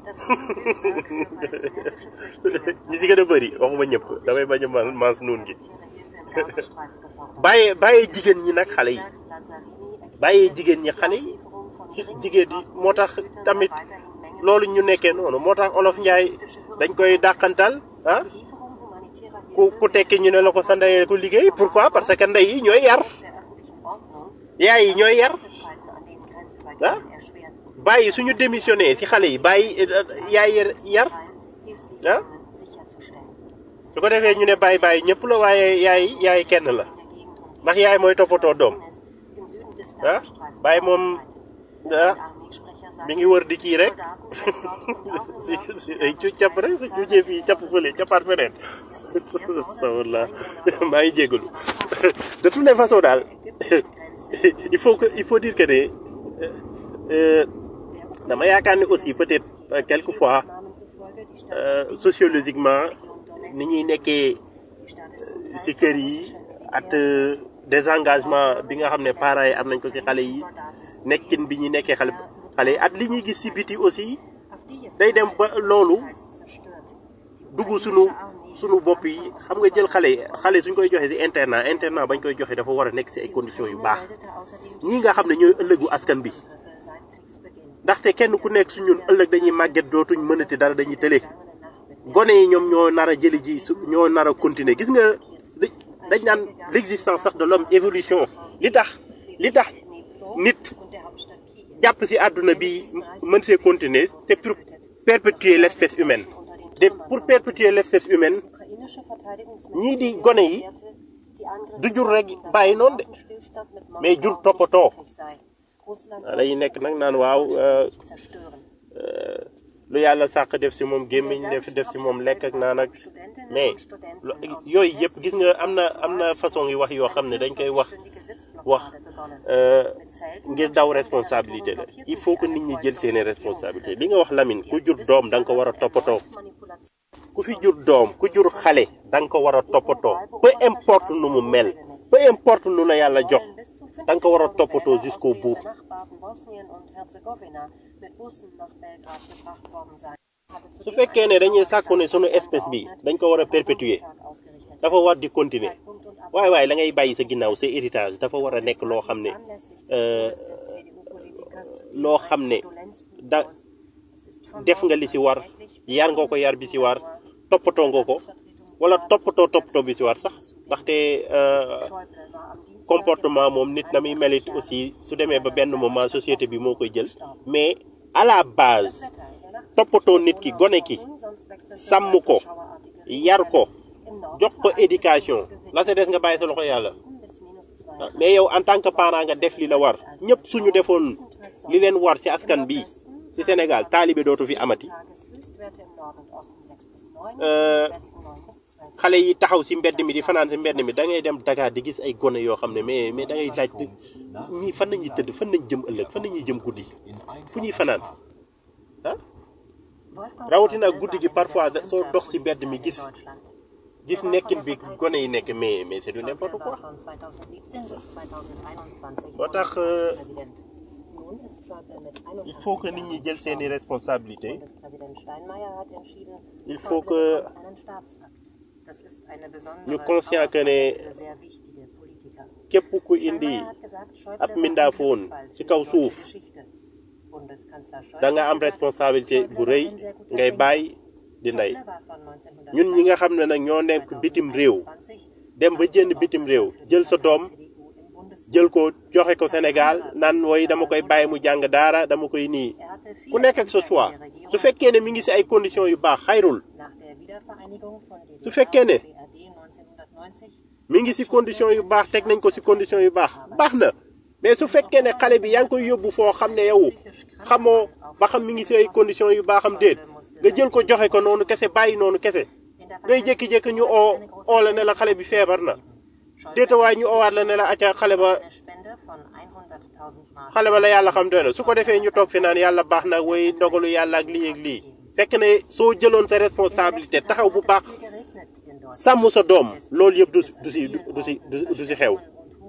ñi ci gën a bëri waxuma ñëpp damay bañ a man maas nuun gi bàyyee bàyyee jigéen ñi nag xale yi bàyyee jigéen ñi xale yi jigéen yi moo tax tamit loolu ñu nekkee noonu moo tax olof Njaay dañ koy dàqantal ah ku ku tekki ñu ne la ko sa ndey ko liggéey pourquoi parce que ndey yi ñooy yar yaay yi ñooy yar ah bàyyi suñu démissionné ci xale yi bàyyi yaay yar ah su ko defee ñu ne bàyyi bàyyi ñëpp la waaye yaay yaay kenn la ndax yaay mooy toppatoo doom ah bàyyi moom ah mi ngi wër di kii rek si si ay cu cap rek su cuujee fii cap fële capaat feneen astafurlah maa ngi jégalu de toutes les façons daal il faut que il faut dire que ne dama yaakaar ne aussi peut-être quelquefois sociologiquement ni ñuy nekkee ci kër yi at désengagement bi nga xam ne parents yi am nañ ko ci xale yi nekkin bi ñuy nekkee xale xale yi at li ñuy gis ci biti aussi day dem ba loolu dugg sunu sunu bopp yi xam nga jël xale xale suñ koy joxe ci internat internat bañ koy joxe dafa war a nekk ci ay conditions yu baax ñii nga xam ne ñooy ëllëgu askan bi ndaxte kenn ku nekk su ñun ëllëg dañuy màgget dootuñ mënati dara dañuy tële gone yi ñoom ñoo nar a jëli ji su ñoo nar a continuer gis nga dañ naan l'existence sax de l'homme évolution li tax li tax nit jàpp ci àdduna bi mën see continuer c'est pour perpétuer l'espèce humaine de pour perpétuer l'espèce humaine ñii di gone yi du jur rek bàyyi noonu de mais jur toppatoo dañuy nekk nag naan waaw lu yàlla sàq def ci moom gémmiñ def def ci moom lekk ak naan ak mais yooyu yëpp gis nga am na am na façon yi wax yoo xam ne dañ koy wax wax ngir daw responsabilité la il faut que nit ñi jël seeni responsabilité li nga wax Lamine ku jur doom da nga ko war a toppatoo ku fi jur doom ku jur xale da nga ko war a toppatoo peu importe nu mu mel peu importe lu la yàlla jox da nga ko war a toppatoo jusqu'au bout su fekkee ne dañuy sàkku ne sunu espèce bi dañ ko war a perpétuer dafa war di continuer waaye waaye la ngay bàyyi sa ginnaaw sa héritage dafa war a nekk loo xam ne loo xam ne da def nga li ci war yar nga ko yar bi ci war toppatoo nga ko wala toppatoo toppatoo bi ci war sax ndaxte comportement moom nit na muy melit aussi su demee ba benn moment société bi moo koy jël mais à la base toppatoo nit ki gone ki sàmm ko yar ko jox ko éducation la sa des nga bàyyi sa loxo yàlla mais yow en tant que parent nga def li la war ñëpp suñu defoon li leen war ci askan bi ci Sénégal taalibe dootu fi amati xale yi taxaw si mbedd mi di fanaan si mbedd mi da ngay dem Dakar di gis ay gone yoo xam ne mais mais da ngay laaj ñii fan nañuy tëdd fan nañ jëm ëllëg fan nañuy jëm guddi fu ñuy fanaan ah rawatina guddi gi parfois soo dox si mbedd mi gis gis nekkin bi gone yi nekk mais mais c'est du n'importe quoi moo tax il faut que nit ñi jël seeni responsabilité il faut que ñu conscient que ne képp ku indi ab mindaafoon ci kaw suuf da nga am responsabilité bu rëy ngay bàyyi di ndey ñun ñi nga xam ne nag ñoo nekk bitim réew dem ba jënd bitim réew jël sa doom jël ko joxe ko Sénégal naan woy dama koy bàyyi mu jàng daara dama koy nii ku nekk ak sa choix su fekkee ne mi ngi ci ay conditions yu baax xayrul su fekkee ne mi ngi ci conditions yu baax teg nañ ko ci conditions yu baax baax na mais su fekkee ne xale bi yaa ngi koy yóbbu foo xam ne yow xamoo ba xam mi ngi ci ay conditions yu baax am déet nga jël ko joxe ko noonu kese bàyyi noonu kese ngay jékki-jékki ñu oo oo la ne la xale bi feebar na déeta waaye ñu oowaat la ne la acca xale ba xale ba la yàlla xam doy na su ko defee ñu toog fi naan yàlla baax na woy ndogalu yàlla ak lii ak lii fekk ne soo jëloon sa responsabilité taxaw bu baax sàmm sa doom loolu yëpp du du si du si du si xew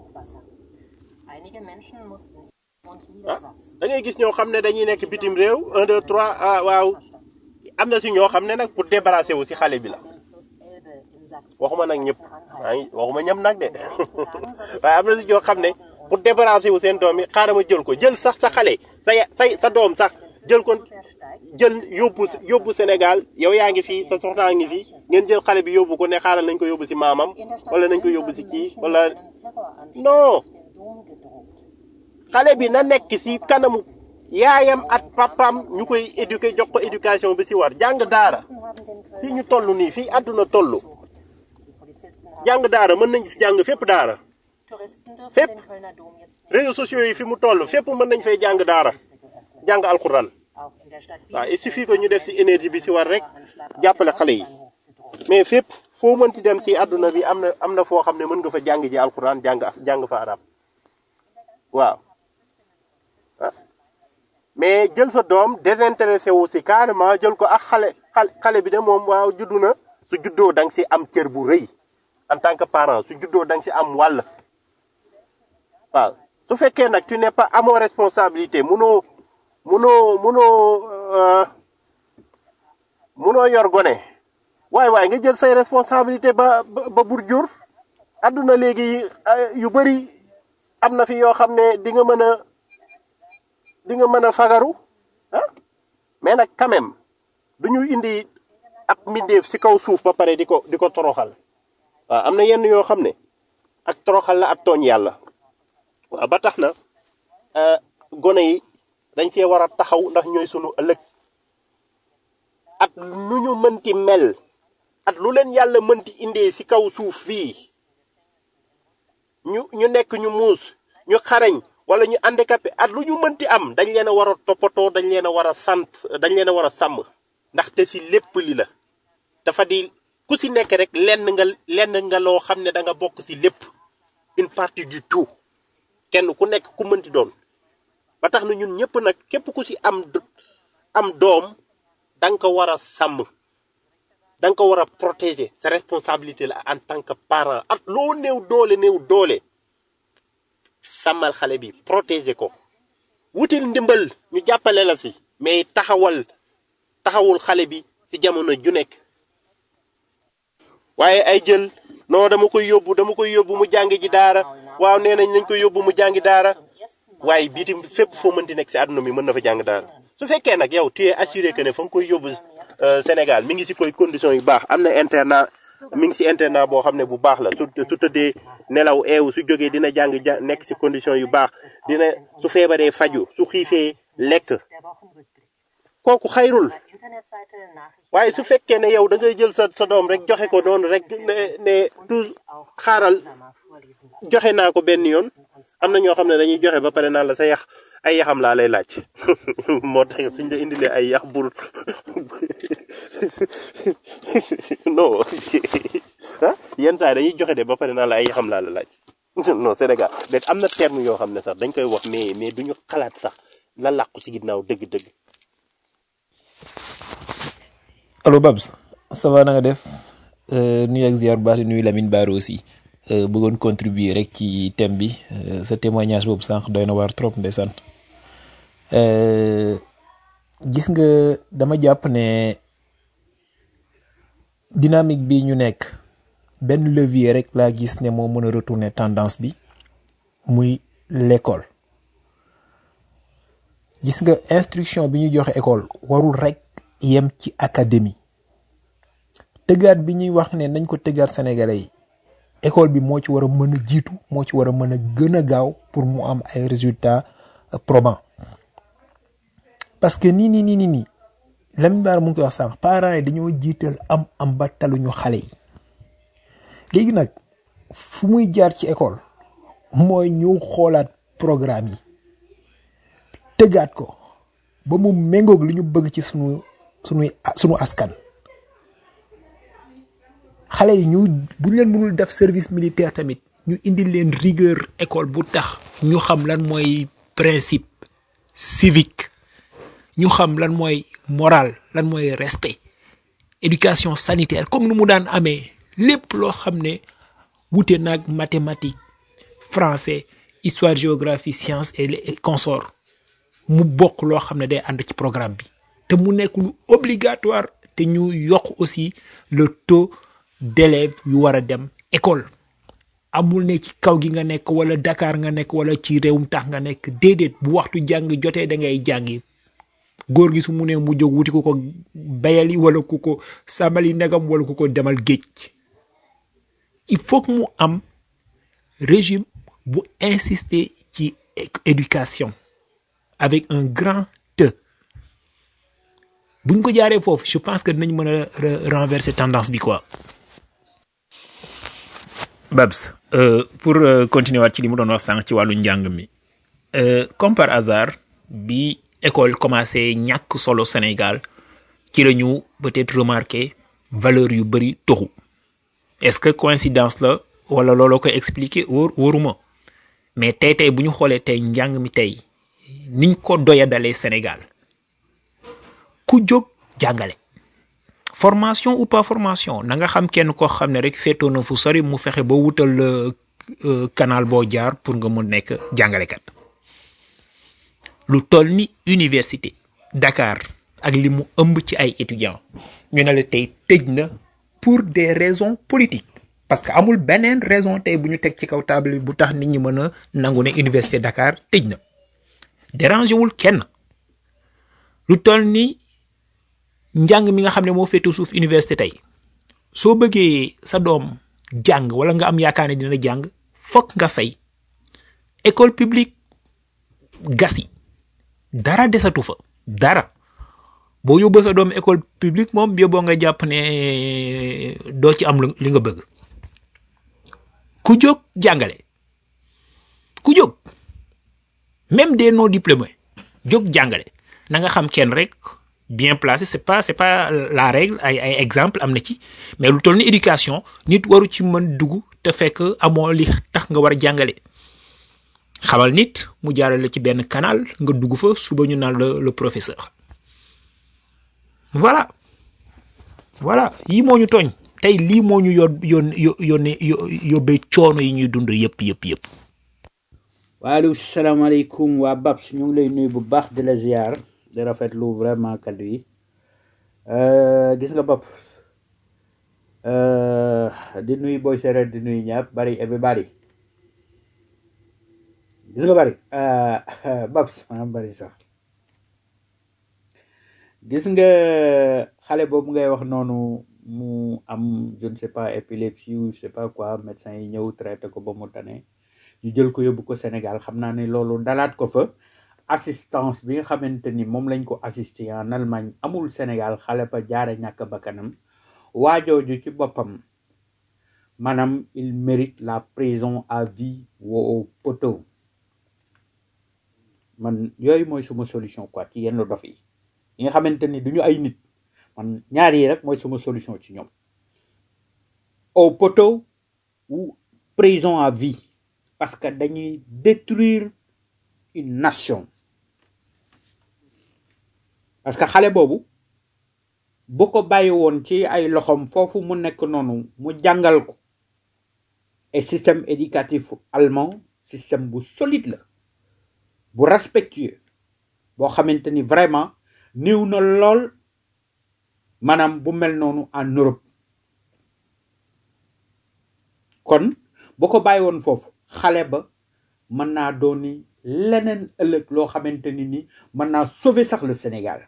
ah da ngay gis ñoo xam ne dañuy nekk bitim réew un deux trois ah waaw am na si ñoo xam ne nag pour débarrasser wu si xale bi la waxuma nag ñëpp waxuma ñëpp nag de waaye am na si ñoo xam ne pour débarrasser wu seen doom yi xaaral ma jël ko jël sax sa xale sa sa sa doom sax jël ko jël yóbbu yóbbu Sénégal yow yaa ngi fii sa soxnaa ngi fii ngeen jël xale bi yóbbu ko ne xaaral nañ ko yóbbu si maamam wala nañ ko yóbbu si kii wala non xale bi na nekk si kanamu yaayam ak papam ñu koy éduquer jox ko éducation bi si war jàng daara fii ñu toll nii fii àdduna toll jàng daara mën nañ fi jàng fépp daara fépp réseaux sociaux yi fi mu toll fépp mën nañ fay jàng daara jàng alxuraan waaw il suffit que ñu def si énergie bi si war rek jàppale xale yi mais fépp foo mënti dem si àdduna bi am na am na foo xam ne mën nga fa jàng ji alxuraan jàng jàng fa arab waaw mais jël sa doom désintéressé wu si carrément jël ko ak xale xale bi de moom waaw juddu na su juddoo da nga si am cër bu rëy en tant que parent su juddoo da nga si am wàll waaw su fekkee nag tu n'es pas amoo responsabilité munoo munoo munoo munoo yor gone waaye waaye nga jël say responsabilité ba ba bur jur adduna léegi yu bëri am na fi yoo xam ne di nga mën a di nga mën a fagaru ah mais nag quand même du ñu indi ab mbindeef ci kaw suuf ba pare di ko di ko toroxal waaw am na yenn yoo xam ne ak toroxal la ak tooñ yàlla waaw ba tax na gone yi dañ see war a taxaw ndax ñooy sunu ëllëg at nu ñu mënti mel at lu leen yàlla mënti indee ci kaw suuf fii ñu ñu nekk ñu muus ñu xarañ wala ñu handicapé at lu ñu mënti am dañ leen a war a toppatoo dañ leen a war a sant dañ leen a war a sàmm ndaxte ci lépp li la dafa di ku ci nekk rek lenn nga lenn nga loo xam ne da nga bokk ci lépp une partie du tout kenn ku nekk ku mënti doon ba tax na ñun ñëpp nag képp ku ci am am doom da nga ko war a sàmm da nga ko war a protéger sa responsabilité la en tant que parent ak loo néew doole néew doole sàmmal xale bi protéger ko wutil ndimbal ñu jàppale la si mais taxawal taxawul xale bi si jamono ju nekk waaye ay jël non dama koy yóbbu dama koy yóbbu mu jàngi ji daara waaw nee nañ nañ koy yóbbu mu jàngi daara waaye biitim fépp foo mënti nekk si àdduna mi mën na fa jàng daara su fekkee nag yow tu es assuré que ne fa nga koy yóbbu Sénégal mi ngi si koy conditions yu baax am na internat mi ngi si internat boo xam ne bu baax la su su tëddee nelaw eewu su jógee dina jàng ja nekk si conditions yu baax dina su feebaree faju su xiifee lekk kooku xayrul waaye su fekkee ne yow da ngay jël sa sa doom rek joxe ko noonu rek ne ne tout xaaral joxe naa ko benn yoon am na ñoo xam ne dañuy joxe ba pare naan la sa yax ay yaxam laa lay laaj moo tax suñ la indilee ay yax bur non ah yenn saa yi dañuy joxe de ba pare naan la ay yaxam laa la laaj non Sénégal mais am na terme yoo xam ne sax dañ koy wax mais mais duñu xalaat sax la làqu ci ginnaaw dëgg-dëgg. allo Babs ça va na nga def nuyu ak ziar bu baax di nuyu Lamine Bara aussi bëggoon contribuer rek ci thème bi sa témoignage boobu sànq doy na waar trop ndeysaan gis nga dama jàpp ne dynamique bi ñu nekk benn levier rek laa gis ne moo mën a retourner tendance bi muy l'école gis nga instruction bi ñu joxe école warul rek yem ci académie tëggaat bi ñuy wax ne nañ ko tëggaat sénégalais yi école bi moo ci war a mën a jiitu moo ci war a mën a gën a gaaw pour mu am ay résultats probants parce que nii nii nii nii nii Lamine Bara mu ngi koy wax sànq parents yi dañoo jiital am am ba taluñu xale yi léegi nag fu muy jaar ci école mooy ñu xoolaat programme yi tëggaat ko ba mu méngoog li ñu bëgg ci sunu sunuy sunu askan xale yi ñu bu ñu leen mënul def service militaire tamit ñu indi leen rigueur école bu tax ñu xam lan mooy principe civique ñu xam lan mooy moral lan mooy respect éducation sanitaire comme nu mu daan amee lépp loo xam ne wute naag mathématique français histoire géographie sciences et les consorts mu bokk loo xam ne day ànd ci programme bi te mu nekk lu obligatoire te ñu yokk aussi le taux d'élèves yu war a dem école amul ne ci kaw gi nga nekk wala Dakar nga nekk wala ci réewum tax nga nekk déedéet bu waxtu jàng jotee da ngay jàngi góor gi su mu ne mu jóg wuti ku ko bayali wala ku ko sàmmali ndegam wala ku ko demal géej il faut que mu am régime bu insister ci éducation avec un grand T buñ ko jaaree foofu je pense que dinañ mën a renverser tendance bi quoi. Babs euh, pour euh, continuer waat ci li mu doon wax sànq ci wàllu njàng mi euh, comme par hasard bi école commencé ñàkk solo Sénégal ci la ñu peut-être remarqué valeur yu bëri toxu est-ce que coïncidence la wala looloo koy expliquer wóor wóoruma mais tey tey bu ñu xoolee tey njàng mi tey niñ ko doya dalee Sénégal ku jóg jàngale formation ou pas formation na nga xam kenn koo xam ne rek féetoo na fu sori mu fexe ba wutal euh, canal boo jaar pour nga mun nekk jàngalekat lu toll ni université Dakar ak li mu ëmb ci ay étudiants ñu ne la tey tëj na pour des raisons politiques parce que amul beneen raison tey bu ñu teg ci kaw table bi bu tax nit ñi mën a nangu ne université Dakar tëj na dérangé wul kenn lu toll ni njàng mi nga xam ne moo féetu suuf université tey soo bëggee sa doom jàng wala nga am yaakaar ne dina jàng fokk nga fay école publique gasi dara desatu fa dara boo yóbboo sa doom école publique moom yóbboo nga jàpp ne doo ci am li nga bëgg ku jóg jàngale ku jóg même des non diplômés jóg jàngale na nga xam kenn rek bien placé c'est pas c'est pas la règle ay ay exemple am na ci mais lu toll ni éducation nit waru ci mën dugg te fekk amoo li tax nga war a jàngale xamal nit mu jaarale ci benn canal nga dugg fa suba ñu naan le le professeur voilà voilà yii moo ñu tooñ tey lii moo ñu yoon yoon yónnee yóbbee coono yi ñuy dund yëpp yëpp yëpp. waaleykum salaamaaleykum waa Babs ñu ngi lay nuyu bu baax di la ziar di rafetlu vraiment kaddu yi gis nga Babs di nuyu Boy Séréer di nuyu ñëpp bari everybody gis nga bari Babs maanaam bari sax gis nga xale boobu ngay wax noonu mu am je ne sais pas épilepsie ou je sais pas quoi médecin yi ñëw traité ko ba mu tane ñu jël ko yóbbu ko Sénégal xam naa ne loolu dalaat ko fa assistance bi nga xamante ni moom lañ ko assisté en Allemagne amul Sénégal xale ba jaare ñàkk bakkanam waajooju ci boppam maanaam il mérite la prison à vie au poteau man yooyu mooy suma solution quoi ci yenn dof yi yi nga xamante ni duñu ay nit man ñaar yi rek mooy suma solution ci ñoom au poteau ou prison à vie parce que dañuy détruire une nation parce que xale boobu bu ko bàyyi woon ci ay loxom foofu mu nekk noonu mu jàngal ko et système éducatif allemand système bu solide la bu respectueux boo xamante ni vraiment néew na lool maanaam bu mel noonu en Europe kon bu ko bàyyi woon foofu xale ba mën naa dooni leneen ëllëg loo xamante ni ni mën naa sauver sax le Sénégal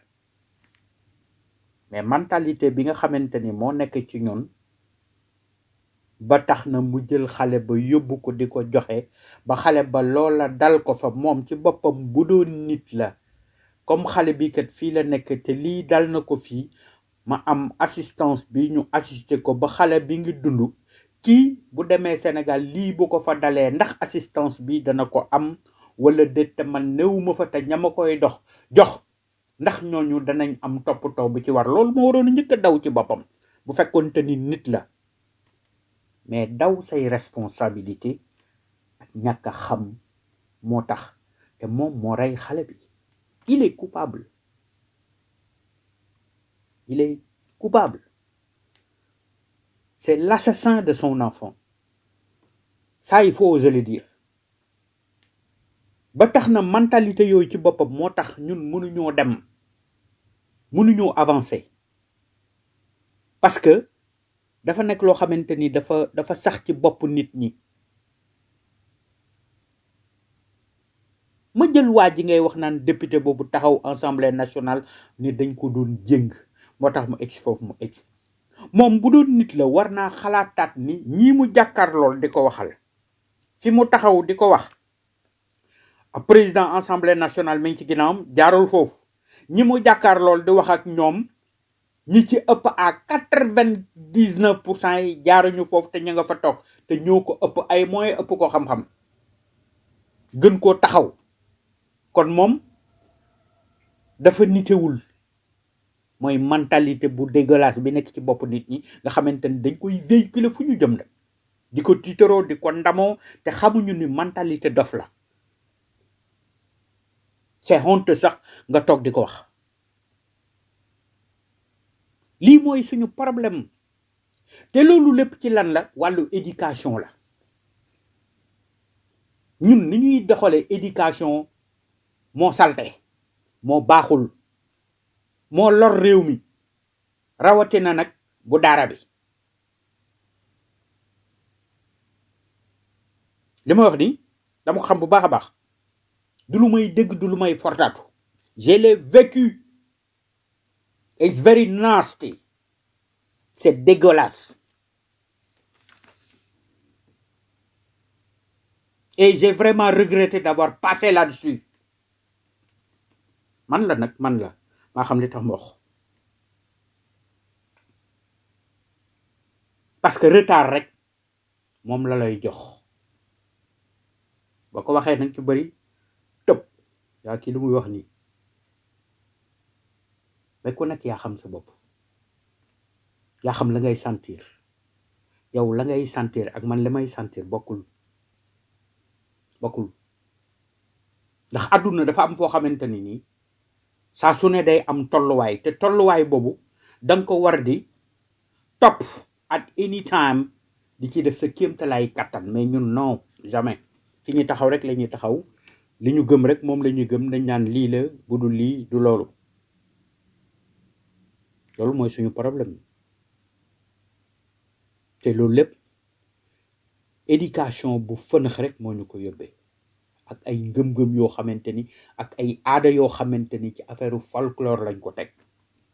mais mentalité bi nga xamante ni moo nekk ci ñun ba tax na mu jël xale ba yóbbu ko di ko joxe ba xale ba loola dal ko fa moom ci boppam bu doon nit la comme xale bi kat fii la nekk te lii dal na ko fii ma am assistance bi ñu assister ko ba xale bi ngi dund kii bu demee Sénégal lii bu ko fa dalee ndax assistance bi dana ko am wala déet te man néewuma fa te ñama koy dox jox ndax ñooñu danañ am toppatoo bu ci war loolu moo waroon njëkk a daw ci boppam bu fekkoon te ni nit la mais daw say responsabilité ak ñàkk a xam moo tax te moom moo rey xale bi il est coupable il est coupable c'est l'assassin de son enfant ça il faut oser le dire ba tax na mentalité yooyu ci boppam moo tax ñun mënuñoo dem mënuñoo avancer parce que dafa nekk loo xamante ni dafa dafa sax ci bopp nit ñi ma jël waa ji ngay wax naan député boobu taxaw assemblée nationale ni dañ ko doon jéng moo tax mu egg foofu mu egg moom bu doon nit la war naa xalaataat ni ñii mu jàkkaar lool di ko waxal fi mu taxaw di ko wax président assemblée nationale mi ngi ci ginnaawam jaarul foofu ñi mu jàkkaar lool di wax ak ñoom ñi ci ëpp à quatre-vingt-dix-neuf pour cent yi jaaruñu foofu te ñu nga fa toog te ñoo ko ëpp ay moyens ëpp ko xam-xam gën koo taxaw kon moom dafa nitewul mooy mentalité bu dégueulasse bi nekk ci bopp nit ñi nga xamante ni dañ koy véhiculer fu ñu jëm la di ko tiitaroo di ko ndamoo te xamuñu ni mentalité dof la c'est honte sax nga toog di ko wax lii mooy suñu problème te loolu lépp ci lan la wàllu éducation la ñun ni ñuy doxalee éducation moo salte moo baaxul moo lor réew mi rawatina nag bu daara bi li ma wax ni dama ko xam bu baax a baax du lu may dégg du lu may fortaatu je l'ai vécu it's very nasty c'est dégueulasse et j'ai vraiment regretté d'avoir passé là-dessus man la nag man la maa xam li tax ma wax parce que retard rek moom la lay jox boo ko waxee nag ci bëri tëb yaa kii lu muy wax nii mais ku nekk yaa xam sa bopp yaa xam la ngay sentir yow la ngay sentir ak man li may sentir bokkul bokkul ndax àdduna dafa am foo xamante ni nii saa su ne day am tolluwaay te tolluwaay boobu danga ko war di topp at any time di ci def sa kéemtalaay kattan mais ñun non jamais fi ñu taxaw rek la ñuy taxaw li ñu gëm rek moom la ñuy gëm dañ naan lii la bu dul lii du loolu loolu mooy suñu problème te loolu lépp éducation bu fënax rek moo ñu ko yóbbee ak ay ngëm-ngëm yoo xamante ni ak ay aada yoo xamante ni ci affaire folklore lañ ko teg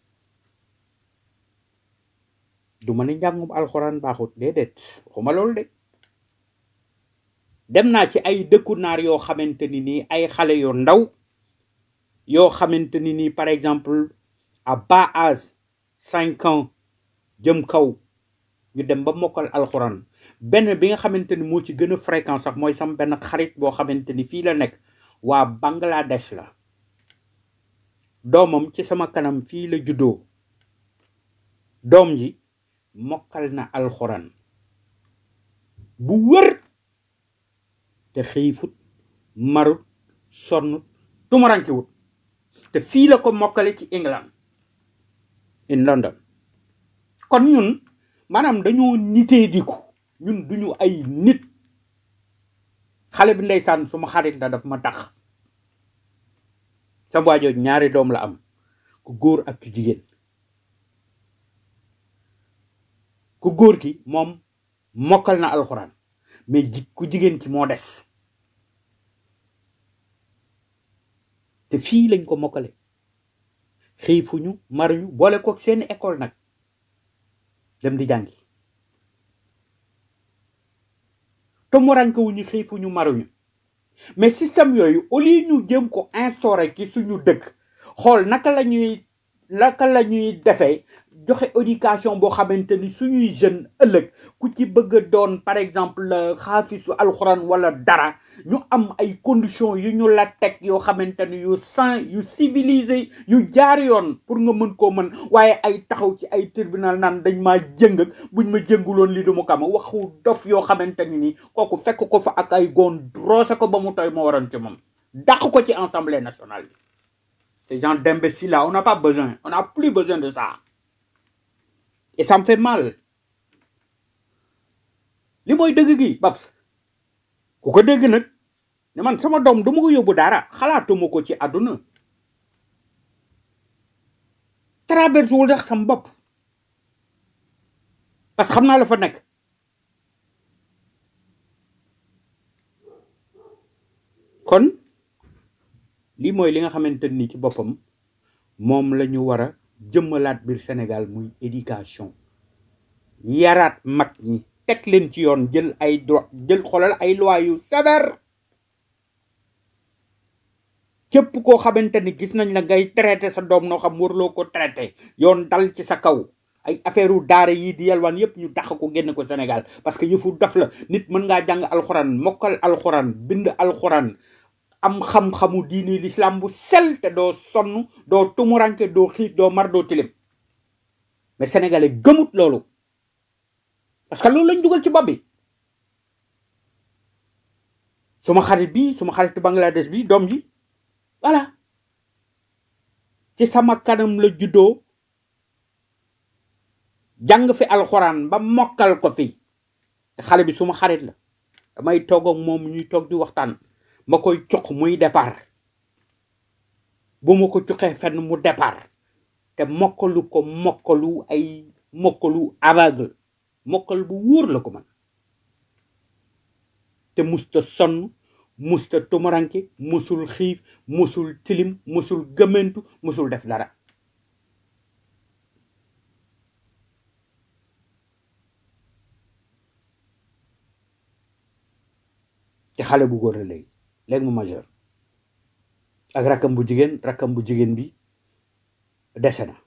du ma ne njàngum alxuraan baaxut déedéet waxuma loolu de dem naa ci ay dëkku naar yoo xamante ni nii ay xale yu ndaw yoo xamante ni nii par exemple à bas âge cinq ans jëm kaw ñu dem ba mokkal alxuraan benn bi nga xamante ni moo ci gën a fréquent sax mooy sam benn xarit boo xamante ni fii la nekk waa Bangladesh la doomam ci sama kanam fii la juddoo doom ji mokkal na alxuraan bu wër te xiifut marut sonnut tumurankewut te fii la ko mokkale ci England in London kon ñun maanaam dañoo nitee diku ñun duñu ay nit xale bi ndeysaan suma xarit la daf ma tax sa waajoo ñaari doom la am ku góor ak ku jigéen ku góor ki moom mokkal na alxuraan mais ji ku jigéen ki moo des te fii lañ ko mokkale xiifuñu maruñu boole ko seen école nag dem di jàngi tumurankewuñu xiifuñu maruñu mais système yooyu au lieu ñu jëm ko instauré ci suñu dëkk xool naka la ñuy naka la ñuy defee joxe éducation boo xamante ni suñuy jeune ëllëg ku ci bëgg a doon par exemple xaafisu alxuraan wala dara ñu am ay conditions yu ñu la teg yoo xamante ni yu sain yu civilisé yu jaar yoon pour nga mën koo mën waaye ay taxaw ci ay tribunal naan dañ maa jëng buñ ma jënguloon lii du mu kama waxu dof yoo xamante ni ni kooku fekk ko fa ak ay goon roose ko ba mu toy moo waroon ci moom dàq ko ci assemblée nationale bi ces gens d'imbéciles là on n'a pas besoin on n'a plus besoin de ça et ça me fait mal li mooy dëgg gi Babs ku ko dégg nag ne man sama doom du ma ko yóbbu dara xalaatuma ko ci àdduna traverse wul rek sama bopp parce que xam naa la fa nekk kon lii mooy li nga xamante ni ci boppam moom la ñu war a jëmmalaat biir Sénégal muy éducation yaraat mag ñi teg leen ci yoon jël ay droit jël xoolal ay loi yu sévère képp koo xamante ni gis nañ la ngay traité sa doom noo xam warloo ko traité yoon dal ci sa kaw ay affaire u daara yi di yalwaan yépp ñu dàq ko génn ko Sénégal parce que yëfu daf la nit mën ngaa jàng alxuraan mokkal alxuraan bind alxuraan am xam-xamu diini l'islam bu sel te doo sonn doo tumuranke doo xiif doo mar doo tilim mais sénégalais gëmut loolu parce que loolu lañ dugal ci bopp bi suma xarit bi suma xarit Bangladesh bi doom ji voilà ci sama kanam la juddoo jàng fi alxuraan ba mokkal ko fi te xale bi suma xarit la damay toog ak moom ñuy toog di waxtaan ma koy cuq muy départ bu ma ko cuqee fenn mu départ te mokkalu ko mokkalu ay mokkalu aveugle mokkal bu wóor la ko man te musta sonn musta tumuranke musul xiif musul tilim musul gëmmentu musul def dara te xale bu góor la léegi léegi mu majeur ak rakkam bu jigéen rakkam bu jigéen bi dese na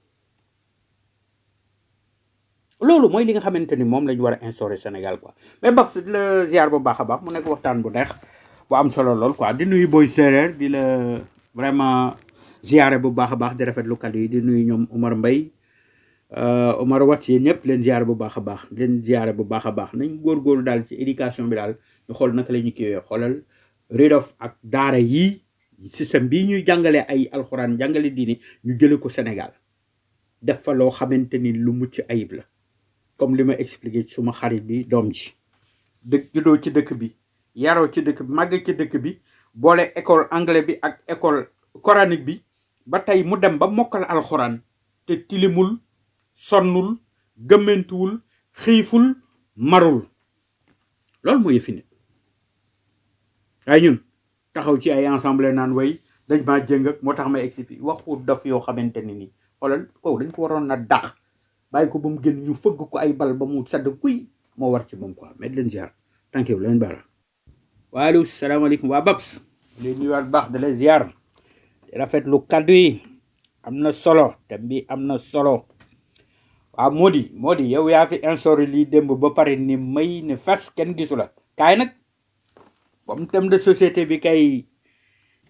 loolu mooy li nga xamante ni moom lañu war a instaurer Sénégal quoi mais Babs di la ziar bu baax a baax mu nekk waxtaan bu neex bu am solo lool quoi di nuyu Boy Séeréer di la vraiment ziare bu baax a baax di rafetlu kàddu yi di nuyu ñoom Omar Mbaye Omar Wat yéen ñëpp leen ziare bu baax a baax leen ziare bu baax a baax nañ góorgóorlu daal ci éducation bi daal ñu xool naka la ñu kiiwee xoolal ridof ak daara yi système bii ñuy jàngale ay alxuraan jàngale diini ñu jële ko Sénégal def fa loo xamante ni lu mucc ayib la comme li ma expliqué ci suma xarit bi doom ji dëkk juddoo ci dëkk bi yaroo ci dëkk bi màgg ci dëkk bi boole école anglais bi ak école coranique bi ba tey mu dem ba mokkal alxuraan te tilimul sonnul gëmmentuwul xiiful marul loolu mooy yëfi nit waaye ñun taxaw ci ay ensemble naan way dañ maa jëng ak moo tax may egsi fi waxu dof yoo xamante ni nii xoolal ko dañ ko waroon na dàq bàyyi ko ba mu génn ñu fëgg ko ay bal ba mu sedd kuy moo war ci moom quoi mais leen ziar thank you leen baara waaleykum salaamaaleykum waa Babs leen nuyuwaat baax da lay ziar rafetlu kaddu yi am na solo thème bi am na solo waaw Mody Mody yow yaa fi instauré lii démb ba pare ni may ne fas kenn gisu la kaay nag comme thème de société bi kay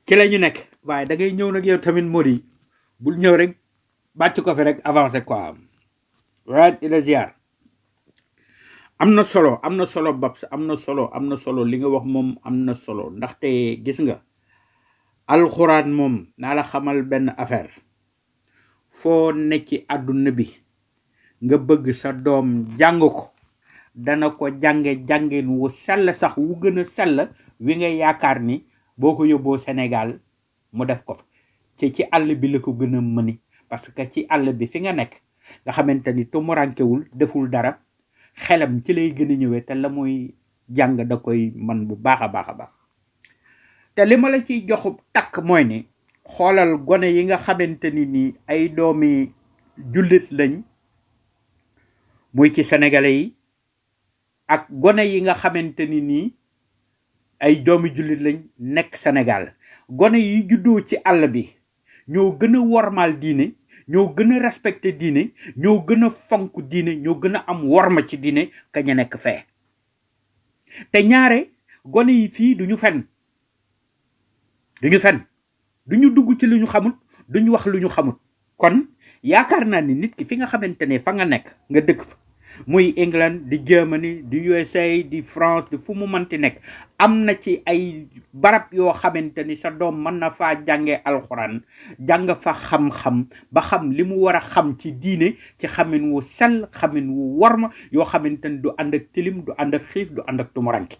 ci la ñu nekk waaye da ngay ñëw nag yow tamit Mody bul ñëw rek bàcc ko fi rek avancé quoi right ila ziar am na solo am na solo Babs am na solo am na solo li nga wax moom am na solo ndaxte gis nga alxuraan moom naa la xamal benn affaire foo ne ci àdduna bi nga bëgg sa doom jàng ko dana ko jànge jàngin wu sell sax wu gën a sell wi nga yaakaar ni boo ko yóbboo Sénégal mu def ko fa ci ci àll bi la ko gën a mëni parce que ci àll bi fi nga nekk nga xamante ni tumurankewul deful dara xelam ci lay gën a ñëwee te la muy jàng da koy man bu baax a baax a baax te li ma la ciy joxu takk mooy ni xoolal gone yi nga xamante ni nii ay doomi jullit lañ muy ci sénégalais yi ak gone yi nga xamante ni nii ay doomi jullit lañ nekk Sénégal gone yi juddoo ci àll bi ñoo gën a wormaal diine ñoo gën a respecté diine ñoo gën a fonk diine ñoo gën a am worma ci diine ka ñu nekk fee te ñaare gone yi fii duñu fen duñu fen duñu dugg ci lu ñu xamul duñu wax lu ñu xamul kon yaakaar naa ni nit ki fi nga xamante ne fa nga nekk nga dëkk fa muy England di Germany di U S A di France di fu mu mënti nekk am na ci ay barab yoo xamante ni sa doom mën na faa jànge alxuraan jàng fa xam-xam ba xam li mu war a xam ci diine ci xamin wu sell xamin wu worma yoo xamante ni du ànd ak tilim du ànd ak xiif du ànd ak tumuranke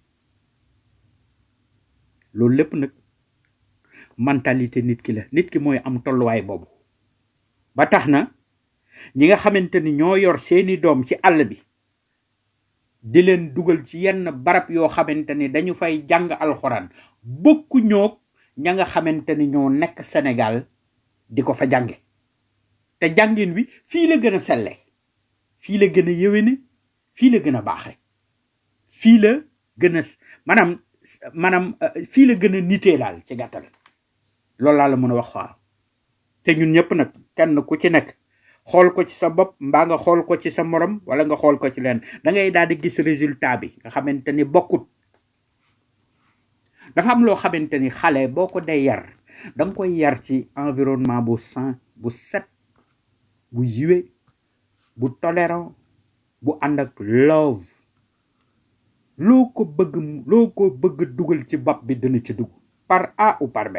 loolu lépp nag mentalité nit ki la nit ki mooy am tolluwaay boobu ba tax na ñi nga xamante ni ñoo yor seeni doom ci àll bi di leen dugal ci yenn barab yoo xamante ni dañu fay jàng alxuraan bokku ñoo ña nga xamante ni ñoo nekk Sénégal di ko fa jànge te jàngin wi fii la gën a selle fii la gën a yéwéne fii la gën a baaxe fii la gën a maanaam maanaam fii la gën a nitee daal ci gàttal loolu laa la mën a wax waaw te ñun ñëpp nag kenn ku ci nekk xool ko ci sa bopp mbaa nga xool ko ci sa morom wala nga xool ko ci leen da ngay daal di gis résultat bi nga xamante ni bokkut dafa am loo xamante ni xale boo ko dee yar da nga koy yar ci environnement bu sain bu set bu yiwe bu tolérant bu ànd ak love loo ko bëgg loo ko bëgg dugal ci bopp bi dana ci dugg par A ou par B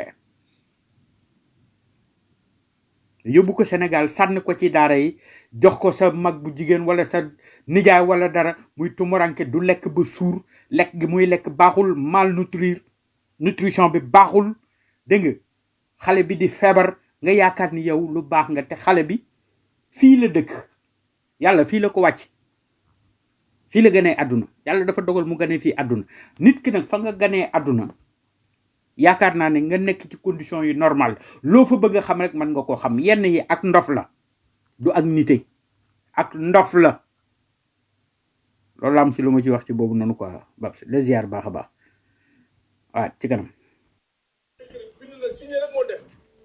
yóbbu ko Sénégal sànni ko ci daara yi jox ko sa mag bu jigéen wala sa nijaay wala dara muy tumuranke du lekk ba suur lekk gi muy lekk baaxul malnutrir nutrition bi baaxul dégg nga xale bi di feebar nga yaakaar ni yow lu baax nga te xale bi fii la dëkk yàlla fii la ko wàcc fii la gënee àdduna yàlla dafa dogal mu gënee fii àdduna nit ki nag fa nga gënee àdduna yaakaar naa ne nga nekk ci condition yu normal loo fa bëgg a xam rek mën nga koo xam yenn yi ak ndof la du ak nite ak ndof la loolu la am ci lu ma ci wax ci boobu noonu quoi Babs le ziar baax a baax waaw ci kanam bind na signé rek moo def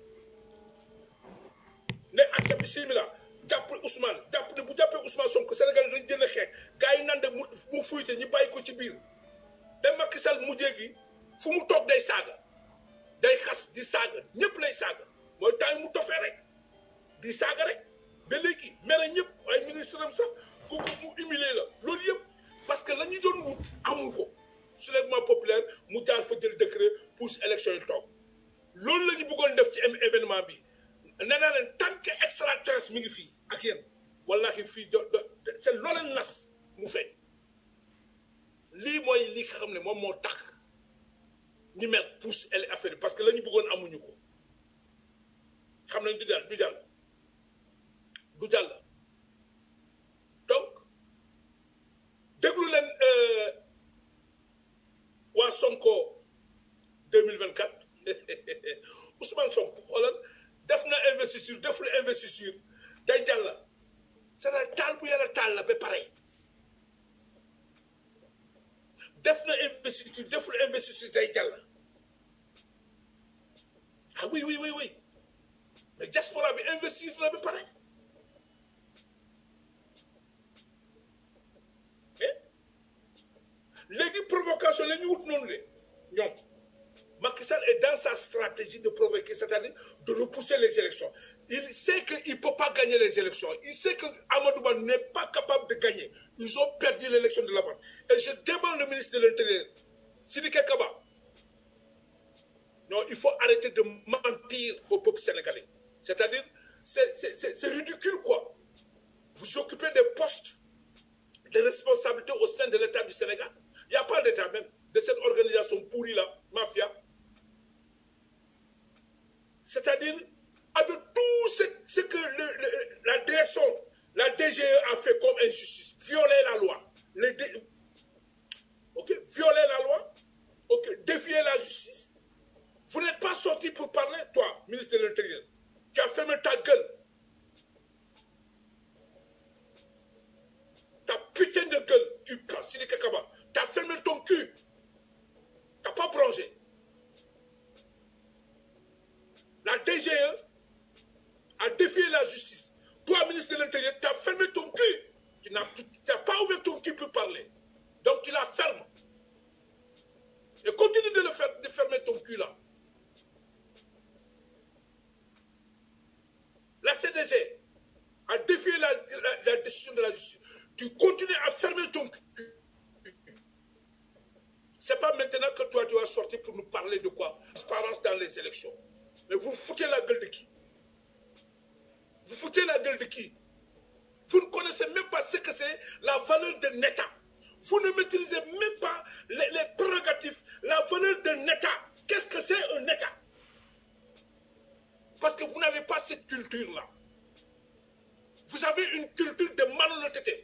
ne acca bismillah jàpp Ousmane jàpp ne bu jàppee Ousmane Sonko Sénégal dañ jënd xeex gars yi naan de mu mu fuyte ñu bàyyi ko ci biir dem Macky Sall mujjee gi fu mu toog day saaga day xas di saaga ñëpp lay saaga mooy temps yi mu tofee rek di saaga rek ba léegi mere ñëpp ay ministre am sax ku ko mu humilier la loolu yëpp parce que la ñu doon wut amul ko soulèvement populaire mu jaar fa jël décret pousse élection yi toog loolu la ñu bëggoon def ci événement bi nee naa leen tant que extraterrestre mi ngi fii ak yéen wallahi fii do c'est looleen nas mu feeñ lii mooy li nga xam ne moom moo tax ñi mel pousse elle affaire parce que la ñu bëggoon amuñu ko xam nañ du jàll du jàll du jàll donc déglu leen waa Sonko deux mille vingt quatre Ousmane Sonko xoolal def na investiture deful investiture day jàll c'est taal bu yàlla taal la ba pare def na investiture deful investiture day jàll ah oui oui oui oui mais diaspora bi investir na ba pare léegi provocation la ñu wut noonu de ñoom Macky Sall est dans sa stratégie de provoquer, c'est-à-dire de repousser les élections. Il sait qu'il ne peut pas gagner les élections. Il sait que Amadou Ba n'est pas capable de gagner. Ils ont perdu l'élection de l'avant. Et je demande le ministre de l'Intérieur, Sidiki Kaba, non, il faut arrêter de mentir au peuple sénégalais. C'est-à-dire, c'est ridicule, quoi. Vous occupez des postes de responsabilité au sein de l'État du Sénégal. Il n'y a pas d'État même, de cette organisation pourrie-là, mafia. C'est-à-dire, avec tout ce, ce que le, le, la direction, la D G E a fait comme injustice, violer la loi, les dé... okay? violer la loi, okay? défier la justice. Vous n'êtes pas sorti pour parler, toi, ministre de l'Intérieur. Tu as fermé ta gueule. Ta putain de gueule, tu prends Sidiki Kaba. Tu as fermé ton cul. Tu n'as pas bronzé. La D G E a défié la justice. Toi, ministre de l'Intérieur, tu as fermé ton cul. Tu n'as pas ouvert ton cul pour parler. Donc tu la fermes. Et continue de, le faire, de fermer ton cul là. La C D G a défié la, la, la décision de la justice. Tu continues à fermer ton cul. Ce n'est pas maintenant que toi tu vas sortir pour nous parler de quoi? Transparence dans les élections. Mais vous foutez la gueule de qui? Vous foutez la gueule de qui? Vous ne connaissez même pas ce que c'est la valeur d'un État. Vous ne maîtrisez même pas les, les prérogatives, la valeur d'un État. Qu'est-ce que c'est un État? Parce que vous n'avez pas cette culture-là. Vous avez une culture de malhonnêteté.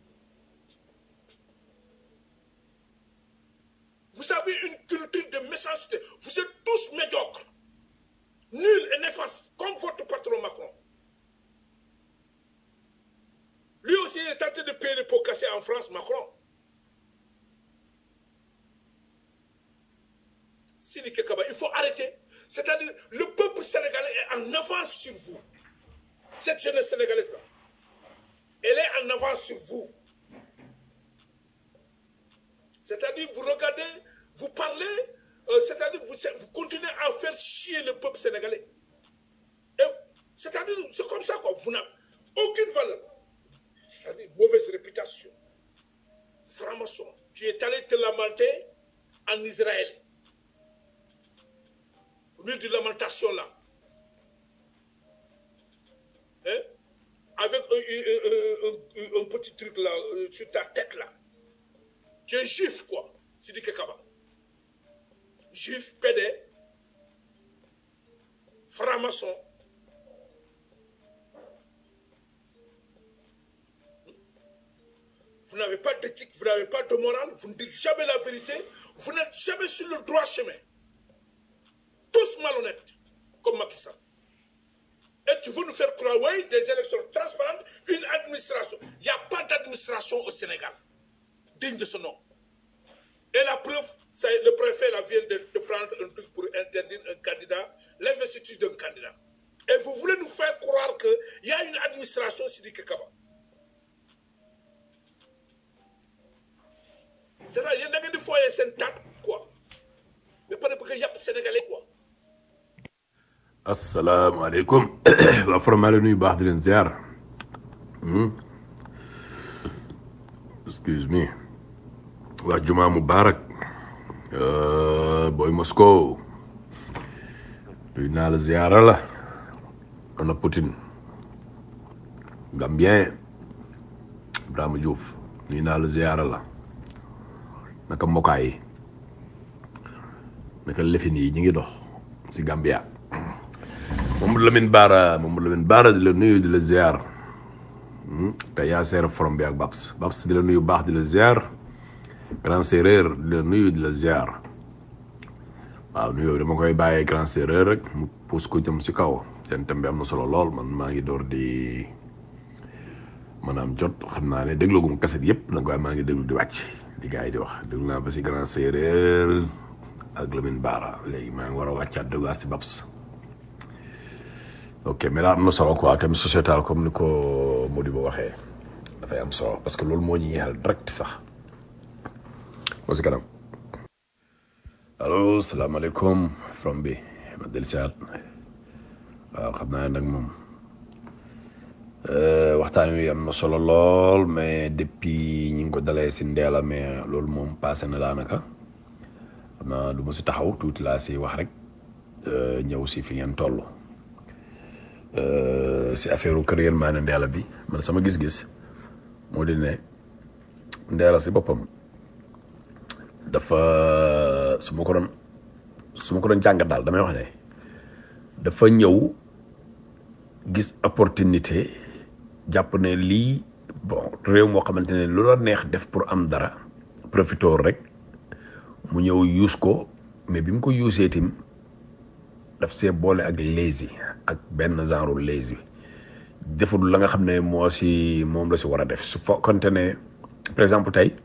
Vous avez une culture de méchanceté. Vous êtes tous médiocres, nuls et néfastes, comme votre patron Macron. Lui aussi est tenté de payer les pots cassés en France, Macron. Sidiki Kaba, il faut arrêter. C'est-à-dire, le peuple sénégalais est en avance sur vous. Cette jeunesse sénégalaise-là, elle est en avance sur vous. C'est-à-dire, vous regardez, vous parlez, euh, c'est-à-dire, vous, vous continuez à faire chier le peuple sénégalais. C'est-à-dire, c'est comme ça, quoi. Vous n'avez aucune valeur. C'est-à-dire, mauvaise réputation. Franc-maçon. Tu es allé te lamenter en Israël. Au milieu de lamentation, là. Hein? Avec un, un, un, un petit truc, là, sur ta tête, là. Tu es juif, quoi, Sidiki Kaba. Juif, pédé, franc-maçon. Vous n'avez pas d'éthique, vous n'avez pas de morale, vous ne dites jamais la vérité, vous n'êtes jamais sur le droit chemin. Tous malhonnêtes, comme Macky Sall. Et tu veux nous faire croire, oui, des élections transparentes, une administration. Il n'y a pas d'administration au Sénégal digne de ce nom. Et la preuve, le préfet là, vient de, de prendre un truc pour interdire un candidat, l'investiture d'un candidat. Et vous voulez nous faire croire qu'il y a une administration Sidiki Kaba. C'est ça, il y a des foyers syntax, quoi. Mais pas de parce qu'il y a Sénégalais, quoi. Assalamu alaikum. Wa formale nuyu baax di len ziar. Hmm. Excuse me. Wa Juma Mubarak. Euh boy Moscow. Nuyu naa la ziara la. Ana Poutine. Gambien. Ibrahima Diouf. Nuyu naa la ziara la. Naka mokaay. Naka lefin yi ñi ngi dox ci Gambia. Mamadou Lamine Bara Mamadou Lamine Bara di la nuyu di la ziar te yaa seera forom bi ak Babs Babs di la nuyu baax di la ziar Grand Séeréer di la nuyu di la ziar waaw nuyu dama koy bàyyee Grand Séeréer rek mu puus ko jëm si kaw seen thème bi am na solo lool man maa ngi door di maanaam jot xam naa ne dégloogum kaset yëpp nag waaye maa ngi déglu di wàcc di gars yi di wax déglu naa ba si Grand Séeréer ak Lamine Bara léegi maa ngi war a wàccaat dégluwaat si Babs. Ok mais daal am na solo quoi thème sociétal comme ni ko Modibo waxee dafay am solo parce que loolu moo ñu ñeexal direct sax moo si kanam allo salaamaaleykum from bi ma del siaat waaw xam naa nag moom waxtaan wi am na solo lool mais depuis ñi ngi ko dalee si ndeela mais loolu moom passé na daanaka xam naa du ma si taxaw tuuti laa si wax rek ñëw si fi ngeen toll si affaire u kër yéen maa ne ndeela bi man sama gis-gis moo di ne ndeela si boppam dafa su ma ko doon su ma ko doon jàngat daal damay wax ne dafa ñëw gis opportunité jàpp ne lii bon réew moo xamante ne lu la neex def pour am dara profitoor rek mu ñëw yuus ko mais bi mu ko yuusee tim daf see boole ak lazy ak benn genre lazy deful la nga xam ne moo si moom la si war a def su fekkonte ne par exemple tey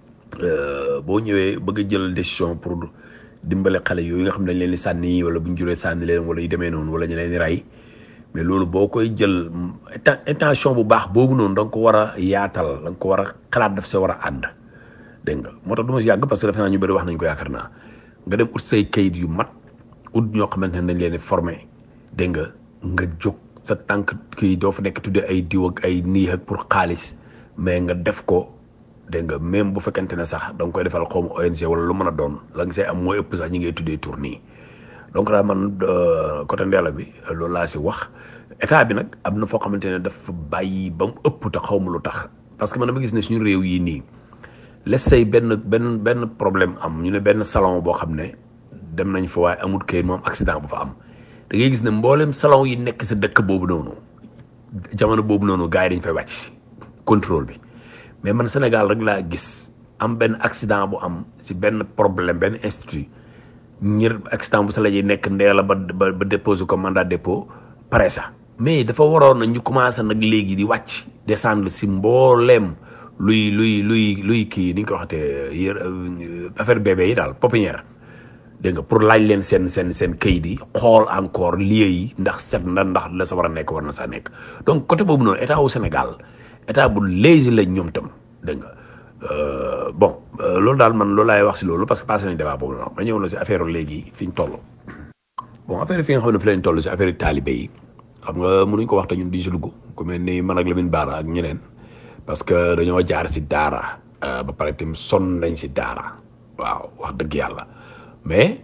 boo ñëwee bëgg a jël décision pour dimbale xale yooyu nga xam ne dañ leen di sànni wala bu ñu juree sànni leen wala yu demee noonu wala ñu leen di rey mais loolu boo koy jël intention bu baax boobu noonu da nga ko war a yaatal da nga ko war a xalaat daf see war a ànd dégg nga moo tax du ma si yàgg parce que defe naa ñu bëri wax nañ ko yaakaar naa nga dem ut say kayit yu mat ut ñoo xamante ne dañ leen di formé dégg nga nga jóg sa tànk kii doo fa nekk tuddee ay diw ak ay nii ak pour xaalis mais nga def ko dégg nga même bu fekkente ne sax da nga koy defal xaw ma O N G wala lu mën a doon la nga say am mooy ëpp sax ñi ngay tuddee tour nii donc daal man côté ndeela bi loolu laa si wax état bi nag am na foo xamante ne dafa bàyyi ba mu ëpp te xaw ma lu tax parce que man dama gis ne suñu réew yi nii les say benn benn benn problème am ñu ne benn salon boo xam ne dem nañ fa waaye amul kayit moom accident bu fa am da ngay gis ne mboolem salon yi nekk sa dëkk boobu noonu jamono boobu noonu gars yi dañ fay wàcc si contrôle bi mais man Sénégal rek laa gis am benn accident bu am si benn problème benn institut ñër accident bu sa la ji nekk ndeela ba ba ba déposé ko mandat dépôt pare sax mais dafa waroon na ñu commencé nag léegi di wàcc descendre si mbooleem luy luy luy luy kii ni ñu ko waxatee yër affaire bébé yi daal pépinière dégg nga pour laaj leen seen seen seen kayit yi xool encore lieu yi ndax set na ndax la sa war a nekk war na saa nekk donc côté boobu noonu état wu Sénégal état bu lazy la ñoom tam dégg nga bon loolu daal man loolu laay wax si loolu parce que passé nañ débat boobu noonu ma ñëw na si affaire léegi fi ñu toll bon affaire fi nga xam ne fi lañ toll si affaire taalibe yi xam nga mënuñ ko wax te ñun duñ si dugg ku mel ni man ak Lamine Bara ak ñeneen parce que dañoo jaar si daara ba pare tim sonn nañ si daara waaw wax dëgg yàlla mais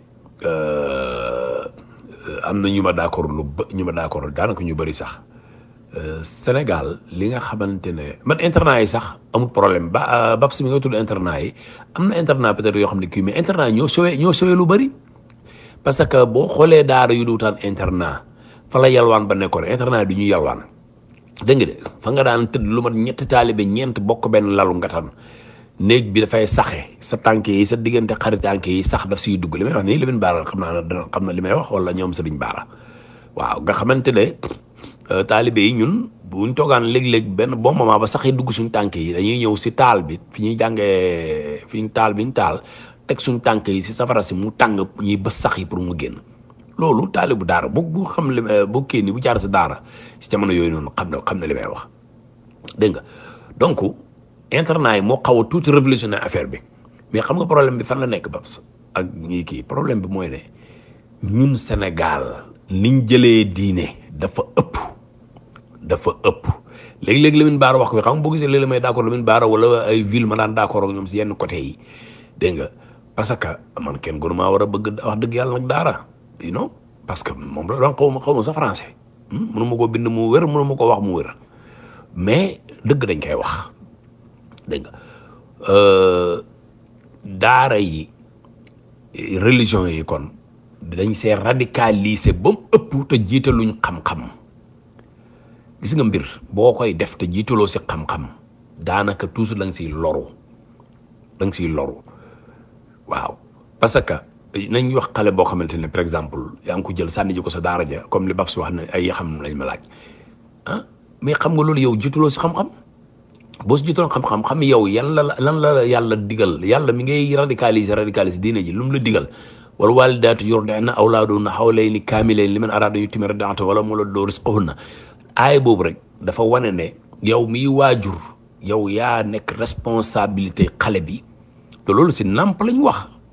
am na ñu ma d'accord lu ba ñu ma d'accord daanaka ñu bëri sax Sénégal li nga xamante ne man internat yi sax amul problème ba Babs mi nga tudd internat yi am na internat peut-être yoo xam ne kii mais internat ñoo sowee ñoo sowee lu bëri parce que boo xoolee daara yu duutaan internat fa la yalwaan ba nekkoon internat du ñu yalwaan dégg nga de fa nga daan tëdd lu mat ñetti taalibe ñeent bokk benn lalu nga tan néeg bi dafay saxe sa tànk yi sa diggante xarit tànk yi sax daf siy dugg li may wax nii Lamine Bara xam naa ne xam na li may wax wala ñoom Serigne Bara waaw nga xamante ne taalibe yi ñun buñ toogaan léeg-léeg benn bon moment ba saxee dugg suñ tànk yi dañuy ñëw si taal bi fi ñuy jàngee fi ñu taal bi ñu taal teg suñ tànk yi si safara si mu tàng ñuy bës sax yi pour mu génn loolu taalibu daara bu bu xam li bu kii ni bu jaar sa daara si jamono yooyu noonu xam na xam na li may wax dégg nga donc internat yi moo xaw a tuuti révolutionné affaire bi mais xam nga problème bi fan la nekk Babs ak ñii kii problème bi mooy ne ñun Sénégal niñ jëlee diine dafa ëpp dafa ëpp léegi-léegi Lamine Bara wax ko fi xam nga boo gisee léeg-léeg may d'accord Lamine Bara wala ay ville ma daan d'accord ak ñoom si yenn côté yi dégg nga parce que man kenn gënu maa war a bëgg wax dëgg yàlla nag daara you know parce que moom la doon xaw ma xaw ma sa français mënu ma ko bind mu wér mënu ma ko wax mu wér mais dëgg dañ koy wax dégg nga daara yi religion yi kon dañ see radicalisé ba mu ëpp te jiitaluñ xam-xam gis nga mbir boo koy def te jiitaloo si xam-xam daanaka toujours da nga siy loru da nga siy loru waaw parce que nañ wax xale boo xamante ne par exemple yaa ngi ko jël sànni ji ko sa daara ja comme li Babs wax ne ay xam lañ ma laaj ah mais xam nga loolu yow jiitaloo si xam-xam boo si jiitaloon xam-xam xam yow yan la lan la yàlla digal yàlla mi ngay radicaliser radicaliser diine ji lu mu la digal wal walidaatu yurdi'na awlaadahunna hawlayni kaamilayni liman araada an yutimma ridaa'ata wala mawludun rizquhunna aay boobu rek dafa wane ne yow miy waajur yow yaa nekk responsabilité xale bi te loolu si nàmp lañ wax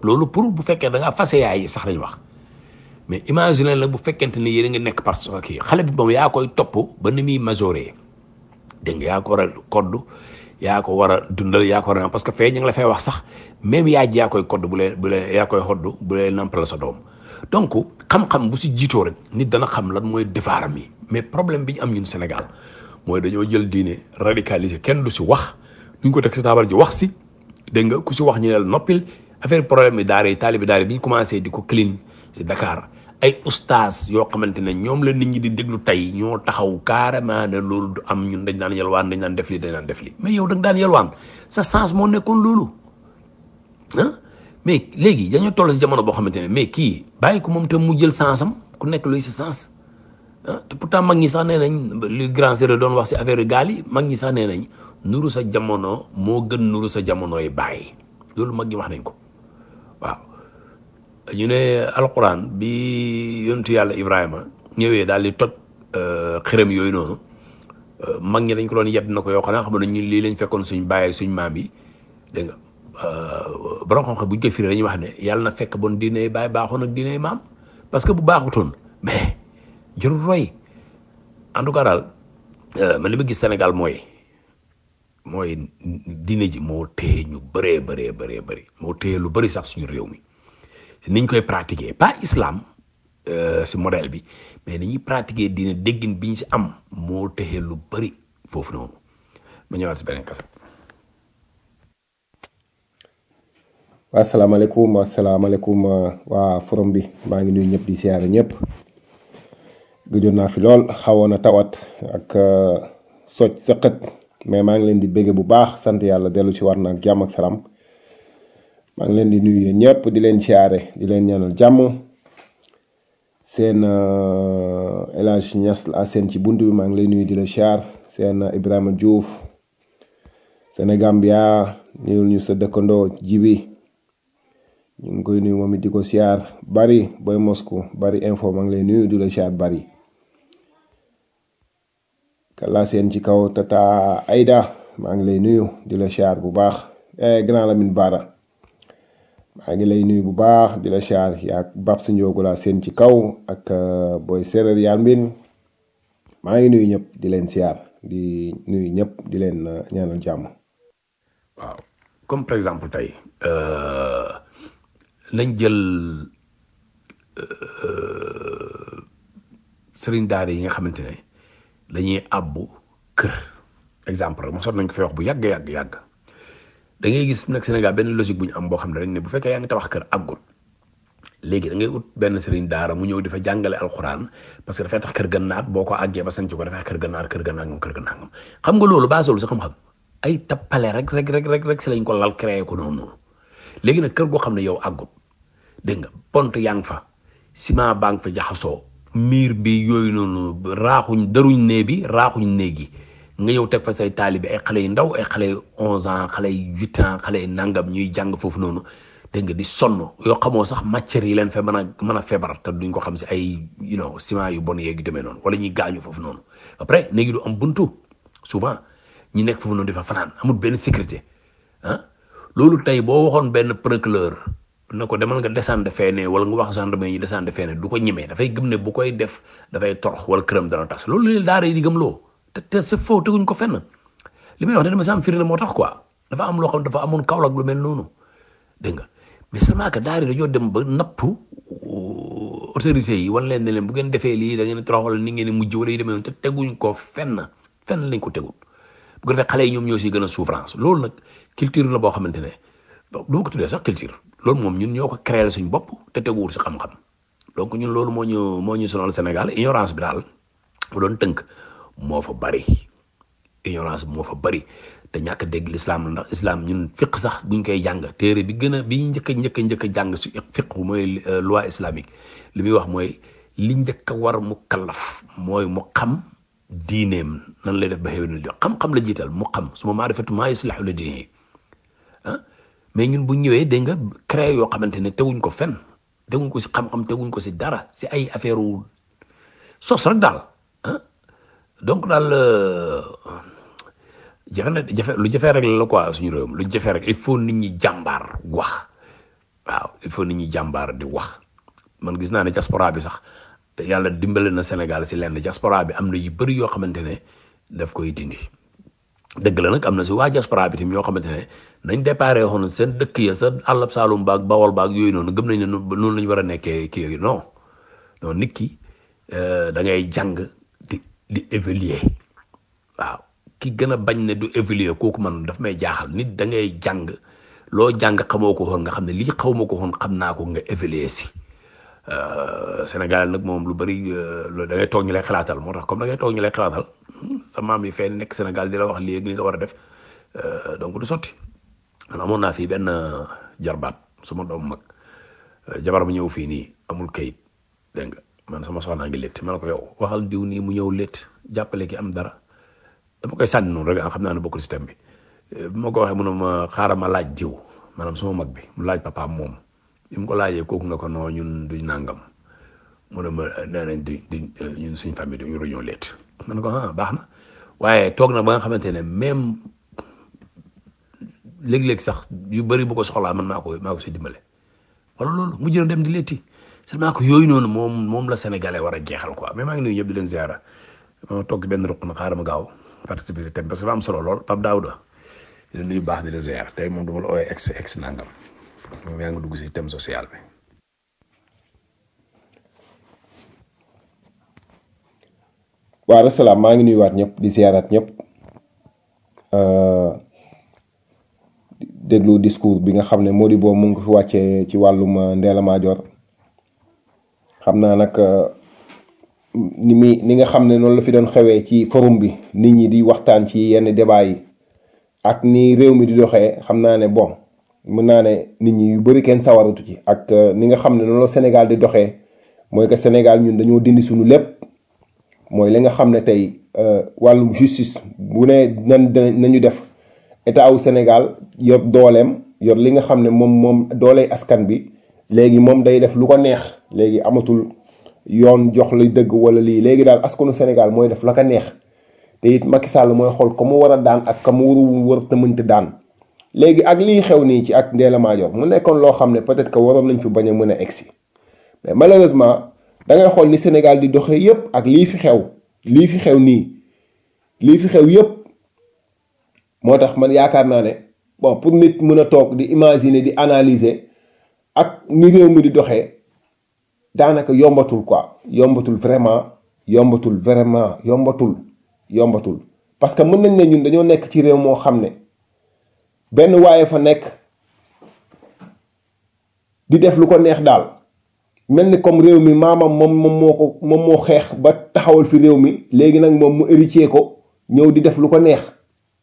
loolu pour bu fekkee da ngaa fase yaay sax lañ wax mais imagine la bu fekkente ni yéen a ngi nekk parce que kii xale bi moom yaa koy topp ba ni muy majoré dégg nga yaa ko war a koddu yaa ko war a dundal yaa ko war a parce que fee ñu ngi la fay wax sax même yaay ji yaa koy kodd bu lee bu lee yaa koy xoddu bu lee nampal sa doom donc xam-xam bu si jiitoo rek nit dana xam lan mooy defaaram yi mais problème bi ñu am ñun Sénégal mooy dañoo jël diine radicalisé kenn du si wax ñu ngi ko teg si taabal ji wax si dégg nga ku si wax ñu ne la noppil affaire problème bi daara yi taalibi daara bi ñu commencé di ko clean si Dakar ay ustaas yoo xamante ne ñoom la nit ñi di déglu tey ñoo taxaw carrément ne loolu du am ñun dañ daan yalwaan dañ daan def li dañ daan def li mais yow da nga daan yalwaan sa sens moo nekkoon loolu ah mais léegi dañoo toll si jamono boo xamante ne mais kii bàyyi ko moom te mu jël sensam ku nekk luy si sens ah te pourtant mag ñi sax nee nañ lu grand séeréer doon wax si affaire gaal yi mag ñi sax nee nañ nuru sa jamono moo gën nuru sa jamono yi bàyyi loolu mag ñi wax nañ ko waaw ñu ne alquran bi yontu yàlla Ibrahima ñëwee daal di toj xërëm yooyu noonu mag ñi dañ ko doon yedd na ko yoo xam ne xam ne ñun lii lañ fekkoon suñ bàyyi suñ maam yi dégg nga borom xam-xam bu ñu koy firi dañuy wax ne yàlla na fekk bon diine bàyyi baaxoon ak diine maam parce que bu baaxutoon mais jërul roy en tout cas daal man li ma gis Sénégal mooy mooy diine ji moo téye ñu bëree bëree bëree bëri moo téye lu bëri sax suñu réew mi niñ koy pratiquer pas islam si modèle bi mais ni ñuy pratiquer diine déggin biñ si am moo téye lu bëri foofu noonu ma ñëwaat si beneen kasa. waa salaamaaleykum asalaamaaleykum waa forum bi maa ngi nuyu ñëpp di siyaare ñëpp gëjoon naa fi lool xawoon a tawat ak soj sëqët mais maa ngi leen di bégge bu baax sant yàlla dellu si war na ak jàmm ak salaam maa ngi leen di nuyu yéen ñëpp di leen siyaare di leen ñaanal jàmm seen El Hadj Niass la seen ci bunt bi maa ngi lay nuyu di la siyaar seen Ibrahima Diouf Sénégambia nuyul ñu sa dëkkandoo jibi ñu ngi koy nuyu moom it di ko siyaar bari boy Moscou bari info maa ngi lay nuyu di la siyaar bari kala seen ci kaw tata Aida maa ngi lay nuyu di la siyaar bu baax eh grand Lamine Bara maa ngi lay nuyu bu baax di la siyaar yaa Babs Ndiogu laa seen ci kaw ak boy séeréer yaar mbin maa ngi nuyu ñëpp di leen siyaar di nuyu ñëpp di leen ñaanal jàmm. waaw comme par exemple tey nañ jël sëriñ daara yi nga xamante ne dañuy àbbu kër exemple rek mosoon nañ ko fay wax bu yàgg yàgg yàgg da ngay gis nag Sénégal benn logique bu ñu am boo xam ne dañ ne bu fekkee yaa ngi tabax kër àggul léegi da ngay ut benn sëriñ daara mu ñëw di fa jàngale alxuraan parce que dafay tax kër gën naat boo ko àggee ba sanc ko dafay kër gën naat kër gën naat kër gën naat xam nga loolu baasoolu sa xam-xam ay tappale rek rek rek rek rek si lañ ko lal créé ko noonu léegi nag kër goo xam ne yow àggul dégg nga pont yaa ngi fa ciment baa ngi fa jaxasoo miir bi yooyu noonu raaxuñ daruñ nee bi raaxuñ néegi nga ñëw teg fa say taalibe ay xale yu ndaw ay xale yu onze ans xale yu huit ans xale yu nangam ñuy jàng foofu noonu dégg nga di sonn yoo xamoo sax matière yi leen fa mën a mën a feebar te duñ ko xam si ay you know ciment yu bon yeeg yu demee noonu wala ñuy gaañu foofu noonu après néegi du am buntu souvent ñi nekk foofu noonu di fa fanaan amul benn sécurité ah loolu tey boo waxoon benn procureur na ko demal nga descendre feene wala nga wax gendarmerie ñi descendre feene du ko ñemee dafay gëm ne bu koy def dafay torox wala këram dana tas loolu leen daara yi di gëm loo te te c'est faux teguñ ko fenn li may wax ne dama sam firi la moo tax quoi dafa am loo xam dafa amoon Kaolack lu mel noonu dégg nga mais seulement que daara yi dañoo dem ba nattu autorités yi wan leen ne leen bu ngeen defee lii da ngeen toroxal ni ngeen mujj wala yu demee noonu te teguñ ko fenn fenn lañ ko tegul bu ko defee xale yi ñoom ñoo siy gën a souffrance loolu nag culture la boo xamante ne du ma ko tuddee sax culture loolu moom ñun ñoo ko créé suñ bopp te teguwul si xam-xam donc ñun loolu moo ñu moo ñu sonal Sénégal ignorance bi daal mu doon tënk moo fa bari ignorance bi moo fa bari te ñàkk a dégg l'islam la ndax islam ñun fiq sax buñ koy jàng téere bi gën a bi njëkk a njëkk a njëkk a jàng si fiq mooy loi islamique li muy wax mooy li njëkk a war mu kallaf mooy mu xam diineem nan lay def ba xew na xam-xam la jiital mu xam su ma maarifatu maa yuslihu la diine ah mais ñun bu ñëwee dégg nga créé yoo xamante ne teguñ ko fenn teguñ ko si xam-xam teguñ ko si dara si ay affaire wu sos rek daal ah donc daal jafe na jafe lu jafe rek la quoi suñu réew mi lu jafe rek il faut nit ñi jàmbaar wax waaw il faut nit ñi jàmbaar di wax man gis naa ne diaspora bi sax yàlla dimbale na Sénégal si lenn diaspora bi am na yu bëri yoo xamante ne daf koy dindi dëgg la nag am na si waa diaspora bi tamit yoo xamante ne nañ déparé xoon seen dëkk ya sa àllab Saalum baag Bawol baag yooyu noonu gëm nañ ne noonu la ñu war a nekkee kii yooyu non non nit ki da ngay jàng di di évaluer waaw ki gën a bañ ne du évaluer kooku man daf may jaaxal nit da ngay jàng loo jàng xamoo ko woon nga xam ne lii xaw ma ko woon xam naa ko nga évaluer si Sénégal nag moom lu bëri da ngay toog ñu lay xalaatal moo tax comme da ngay toog ñu lay xalaatal sa maam yi fee nekk Sénégal di la wax lii ak li nga war a def donc du sotti man amoon naa fii benn jarbaat suma doom mag jabar bu ñëw fii nii amul kayit dégg nga man sama soxnaa ngi létt ma ne ko yow waxal diw nii mu ñëw létt jàppale ki am dara dama koy sànni noonu rek xam naa ne bokkul système bi bu ma ko waxee mu ne ma xaaral ma laaj diw maanaam suma mag bi mu laaj papaam moom bi mu ko laajee kooku nga ko noo ñun duñ nàngam mu ne ma nee nañ di di ñun suñ famille duñu ruñoo létt ma ne ko ah baax na waaye toog na ba nga xamante ne même léeg-léeg sax yu bëri bu ko soxlaa man maa ko maa ko si dimbale wala loolu mu jël dem di létti seulement que yooyu noonu moom moom la sénégalais war a jeexal quoi mais maa ngi nuyu ñëpp di leen ziara ma toog benn ruq na xaaral ma gaaw participer si thème parce que dafa am solo lool Pape Daouda di la nuyu baax di la ziara tey moom dama la ooyee ex ex nangam moom yaa ngi dugg si thème social bi. waaw asalaam maa ngi nuyuwaat ñëpp di ziaraat ñëpp déglu discours bi nga xam ne Modibo mu ngi fi wàccee ci wàllum Ndella Madior xam naa nag ni mi ni nga xam ne noonu la fi doon xewee ci forum bi nit ñi di waxtaan ci yenn débat yi ak ni réew mi di doxee xam naa ne bon mën naa ne nit ñi yu bëri kenn sawaratu ci ak ni nga xam ne noonu la Sénégal di doxee mooy que Sénégal ñun dañoo dindi suñu lépp mooy li nga xam ne tey wàllum justice bu ne nan nañu def état wu Sénégal yor dooleem yor li nga xam ne moom moom dooley askan bi léegi moom day def lu ko neex léegi amatul yoon jox la dëgg wala lii léegi daal askanu Sénégal mooy def la ko neex te it Macky Sall mooy xool ko mu war a daan ak ka mu waru war te mënti daan léegi ak lii xew nii ci ak Ndella Madior mu nekkoon loo xam ne peut-être que waroon nañ fi bañ a mën a egsi mais malheureusement da ngay xool ni Sénégal di doxee yépp ak lii fi xew lii fi xew nii lii fi xew yépp moo tax man yaakaar naa ne bon pour nit mën a toog di imaginer di analyser ak ni réew mi di doxee daanaka yombatul quoi yombatul vraiment yombatul vraiment yombatul yombatul parce que mën nañ ne ñun dañoo nekk ci réew moo xam ne benn waaye fa nekk di def lu ko neex daal mel ni comme réew mi maamam moom moom moo ko moom moo xeex ba taxawal fi réew mi léegi nag moom mu héritier ko ñëw di def lu ko neex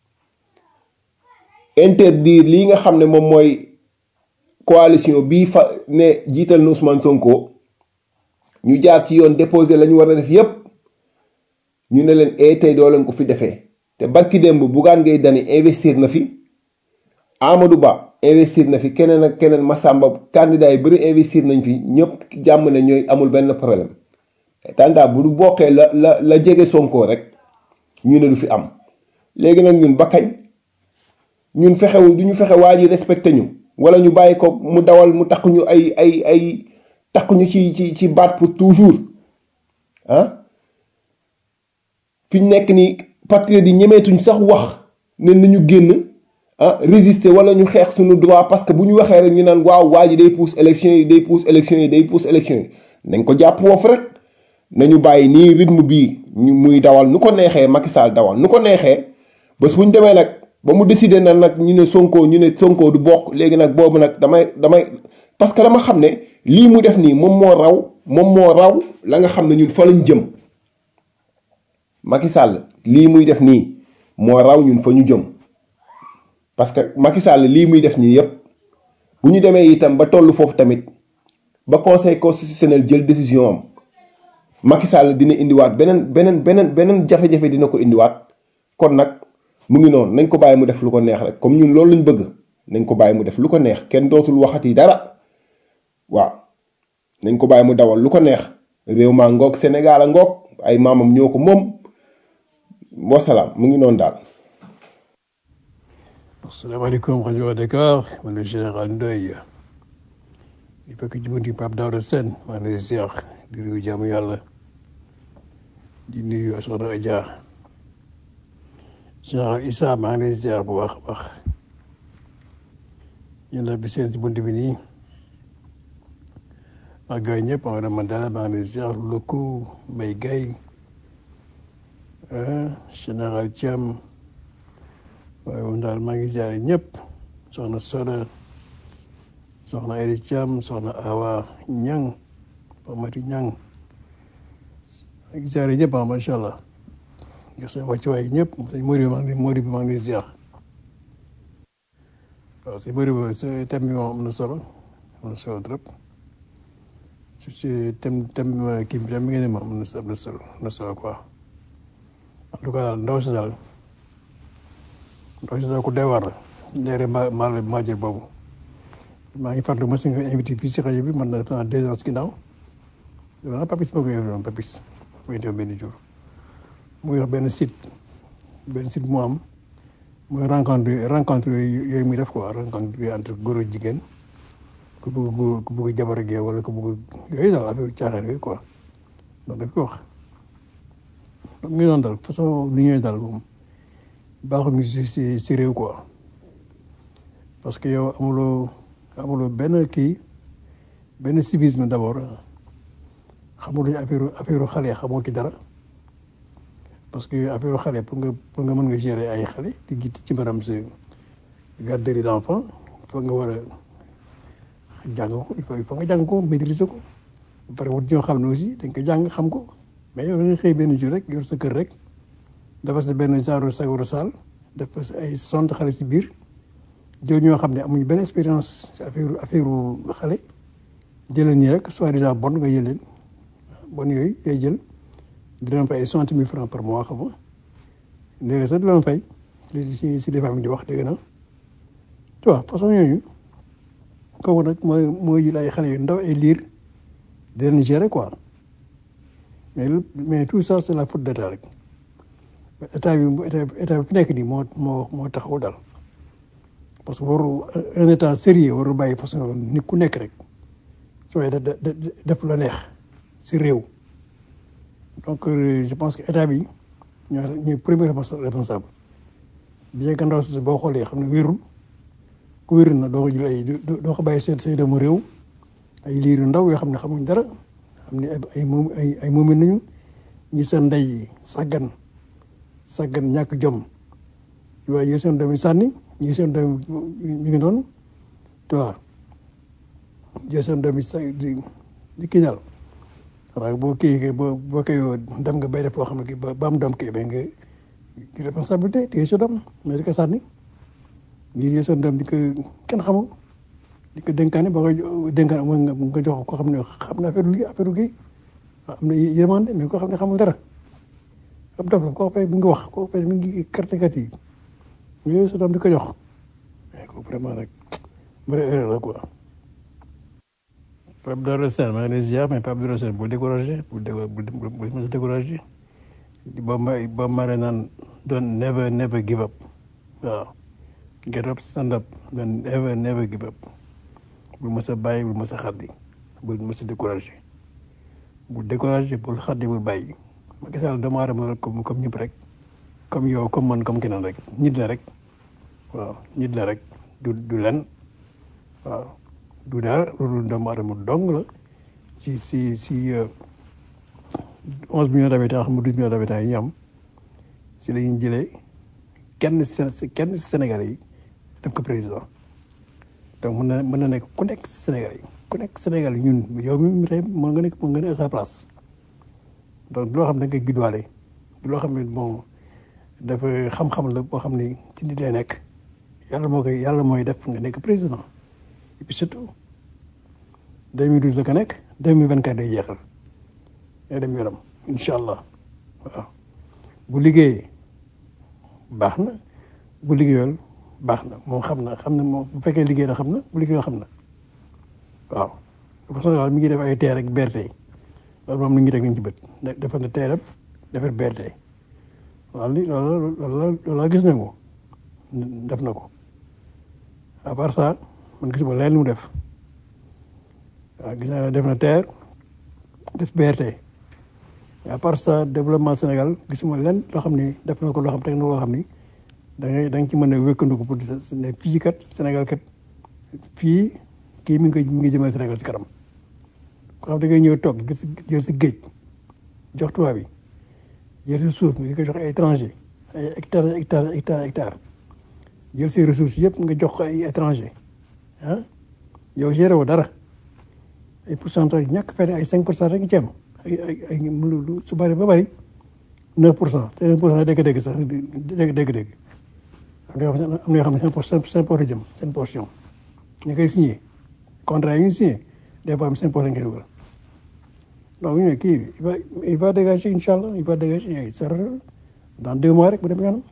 interdire lii nga xam ne moom mooy coalition bii fa ne jiital na Ousmane Sonko ñu jaar ci yoon déposé la ñu war a def yépp ñu ne leen e tey doo leen ko fi defee te barki démb Bougane Gueye Dany investir na fi Amadou Ba investir na fi keneen ak keneen Massamba candidat yi bëri investir nañ fi ñëpp jàmm ne ñooy amul benn problème tàngaa bu du bokkee la la la jege Sonko rek ñu ne du fi am léegi nag ñun ba kañ ñun fexewu du ñu fexe waa ji respecté ñu wala ñu bàyyi ko mu dawal mu takk ñu ay ay ay takk ñu ci ci ci baat pour toujours ah fi ñu nekk ni patriote yi ñemeetuñ sax wax ne nañu génn ah résister wala ñu xeex suñu droit parce que bu ñu waxee rek ñu naan waaw waa ji day pousse élection yi day pousse élection yi day pousse élection yi nañ ko jàpp woofu rek nañu bàyyi nii rythme bii ñu muy dawal nu ko neexee Macky Sall dawal nu ko neexee bés bu ñu demee nag ba mu décider na nag ñu ne Sonko ñu ne Sonko du bokk léegi nag boobu nag damay damay parce que dama xam ne lii mu def nii moom moo raw moom moo raw la nga xam ne ñun fa lañ jëm Macky Sall lii muy def nii moo raw ñun fa ñu jëm parce que Macky Sall lii muy def nii yépp bu ñu demee itam ba tollu foofu tamit ba conseil constitutionnel jël décision am Macky Sall dina indiwaat beneen beneen beneen beneen jafe-jafe dina ko indiwaat kon nag mu ngi noonu nañ ko bàyyi mu def lu ko neex rek comme ñun loolu lañ bëgg nañ ko bàyyi mu def lu ko neex kenn dootul waxati dara waaw nañ ko bàyyi mu dawal lu ko neex réew maa ngoog Sénégal a ngoog ay maamam ñoo ko moom wasalaam mu ngi noonu daal. asalaamaaleykum rajo Dakar man le général Ndoye di fekk ci bunti Pape Daouda Sène maa ngi lay ziar di nuyu jaamu yàlla di nuyu soxna Adja Cheikh Issa maa ngi lay ziar bu baax a baax ñu la bi seen si bunti bi nii ak gars yi ñëpp maa ngi Mandela maa ngi lay ziar Loko Mbaye Gaye Général Thiam waaye moom daal maa ngi ziar ñëpp soxna Soda soxna Aïda Thiam soxna Awa Ñang Pamati Ñang ak ziar ñëpp ah macha allah jox seen wàccuwaay ñëpp sëñ Mori maa ngi Mori bi maa ngi ziar waaw sëñ Mori bi sa thème bi moom am na solo am na solo trop su si thème thème kii bi thème bi ngeen ne moom am na am na solo am na solo quoi en tout cas daal ndaw si daal ndaw si daal ku doy waar la leere ma ma maajër boobu maa ngi fàttali mos nga invité fii si rajo bi man na pendant deux ans si ginnaaw waaw Papis moo koy invité woon Papis moo koy invité benn jour muy wax benn site benn site mu am muy rencontre rencontre yooyu yooyu muy def quoi rencontre yooyu entre góor ak jigéen ku bëgg góor ku bëgg jabar ak yow wala ku bëgg yooyu daal affaire caaxaan yooyu quoi donc daf ko wax donc ngi doon daal façon li ñooy daal moom baaxul si si si réew quoi parce que yow amuloo amuloo benn kii benn civisme d'abord xamuloo affaire affaire xale xamoo ki dara parce que affaire xale pour nga pour nga mën nga gérer ay xale di gis ci maanaam si garderie d'enfant foog nga war a jàng ko il faut il faut nga jàng ko maîtriser ko ba pare wut ñoo xam ne aussi dañ ko jàng xam ko mais yow da nga xëy benn jour rek yor sa kër rek dafa sa benn genre sagoro saal dafa sa ay sont xale si biir jël ñoo xam ne amuñu benn expérience si affaire affaire xale jëlee nii rek soi-disant bon nga jël leen bon yooyu day jël di leen fay ay soixante mille francs par mois xam nga léeg-léeg sax di leen fay li si si des familles di wax dégg na tu vois façon yooyu kooku nag mooy mooy jël ay xale yu ndaw ay liir di leen gérer quoi mais mais tout ça c'est la faute d'état rek état bi état état bi fi nekk nii moo moo moo taxaw daal parce que waru un état sérieux waru bàyyi façon nit ku nekk rek soo def def la neex si réew donc je pense que état bi ñoo ñooy premier responsable bien que ndaw si boo xoolee xam ne wérul ku wérul na doo ko jël ay doo ko bàyyi seen say doomu réew ay liir yu ndaw yoo xam ne xamuñ dara xam ne ay moom ay ay moomin nañu ñi seen ndey sàggan sàggan ñàkk jom waaye yéen seen doom yi sànni ñi seen doom ñu ngi noonu tu vois jël seen doom yi sa di di kii daal xanaa boo kii boo boo koy dem nga bay def foo xam ne ba ba am doom kii ba nga responsabilité téye sa doom mais di ko sànni ñii jël seen doom di ko kenn xamul di ko dénkaane boo koy dénkaane mooy nga nga jox ko xam ne xam na affaire liggéey affaire liggéey am na yërmande mais koo xam ne xamul dara ab dof la koo fay mi ngi wax koo fay mi ngi kartekat yi yooyu sa doom di ko jox mais ko vraiment nag bëri erreur la quoi. Pape Daouda Sène maa ngi lay ziar mais Pape Daouda Sène bul découragé bul dé bul bul mos a découragé ba ma ba ma naan don't never never give up waaw get up stand up don't never never give up bul mos a bàyyi bul mos a xaddi bul mos a découragé bul découragé bul xaddi bul bàyyi ma gisal doomu aadama la comme comme ñëpp rek comme yow comme man comme keneen rek nit la rek waaw nit la rek du du len waaw du dara loolu doomu aadama dong la si si si onze millions d'habitants xam nga douze millions d'habitants yi ñu am si la ñuy jëlee kenn si kenn si Sénégal yi def ko président donc mën na mën na nekk ku nekk si Sénégal yi ku nekk Sénégal yi ñun yow mi tey mën nga nekk mën nga nekk à sa place donc loo xam ne da nga koy guddaale loo xam ne bon dafa xam-xam la boo xam ne ci nit lay nekk yàlla moo koy yàlla mooy def nga nekk président et puis surtout deux mille douze la ko nekk deux mille vingt quatre day jeexal day dem yoram incha allah waaw bu liggéeyee baax na bu liggéeyal baax na moom xam na xam na moom bu fekkee liggéey na xam na bu liggéeyal xam na waaw de façon daal mi ngi def ay teer ak B R T loolu moom la ñuy teg nañ ci bët defar na teeram defar B R T waaw li loolu loolu loolu gis nañ ko def na ko à part ça man gisuma leen lu mu def waaw gis naa def na TER def B R T à part ça développement Sénégal gisuma len loo xam ni def na ko loo xam teg na loo xam ni da ngay da nga ci mën a wékkandiku pour ne fii kat Sénégal kat fii kii mi ngi koy mi ngi jëmale Sénégal si kanam ko xam da ngay ñëw toog gis jël si géej jox tubaab bi jël si suuf nga di ko jox ay étranger ay hectares hectares hectares hectares jël si ressources yëpp nga jox ko ay étranger ah yow géré woo dara ay pourcentage ñàkk fay ay cinq pour cent rek nga ci am ay ay ay lu su bëri ba bëri neuf pour cent te neuf pour cent dégg-dégg sax dégg dégg-dégg am na yoo xam ne am na yoo xam ne seen poche seen poche jëm seen portion ñu koy signé contrat yi ñu signé des fois am seen poche nga dugal donc ñu ne kii il va il va dégager incha allah il va dégager ça dans deux mois rek bu dem yoonam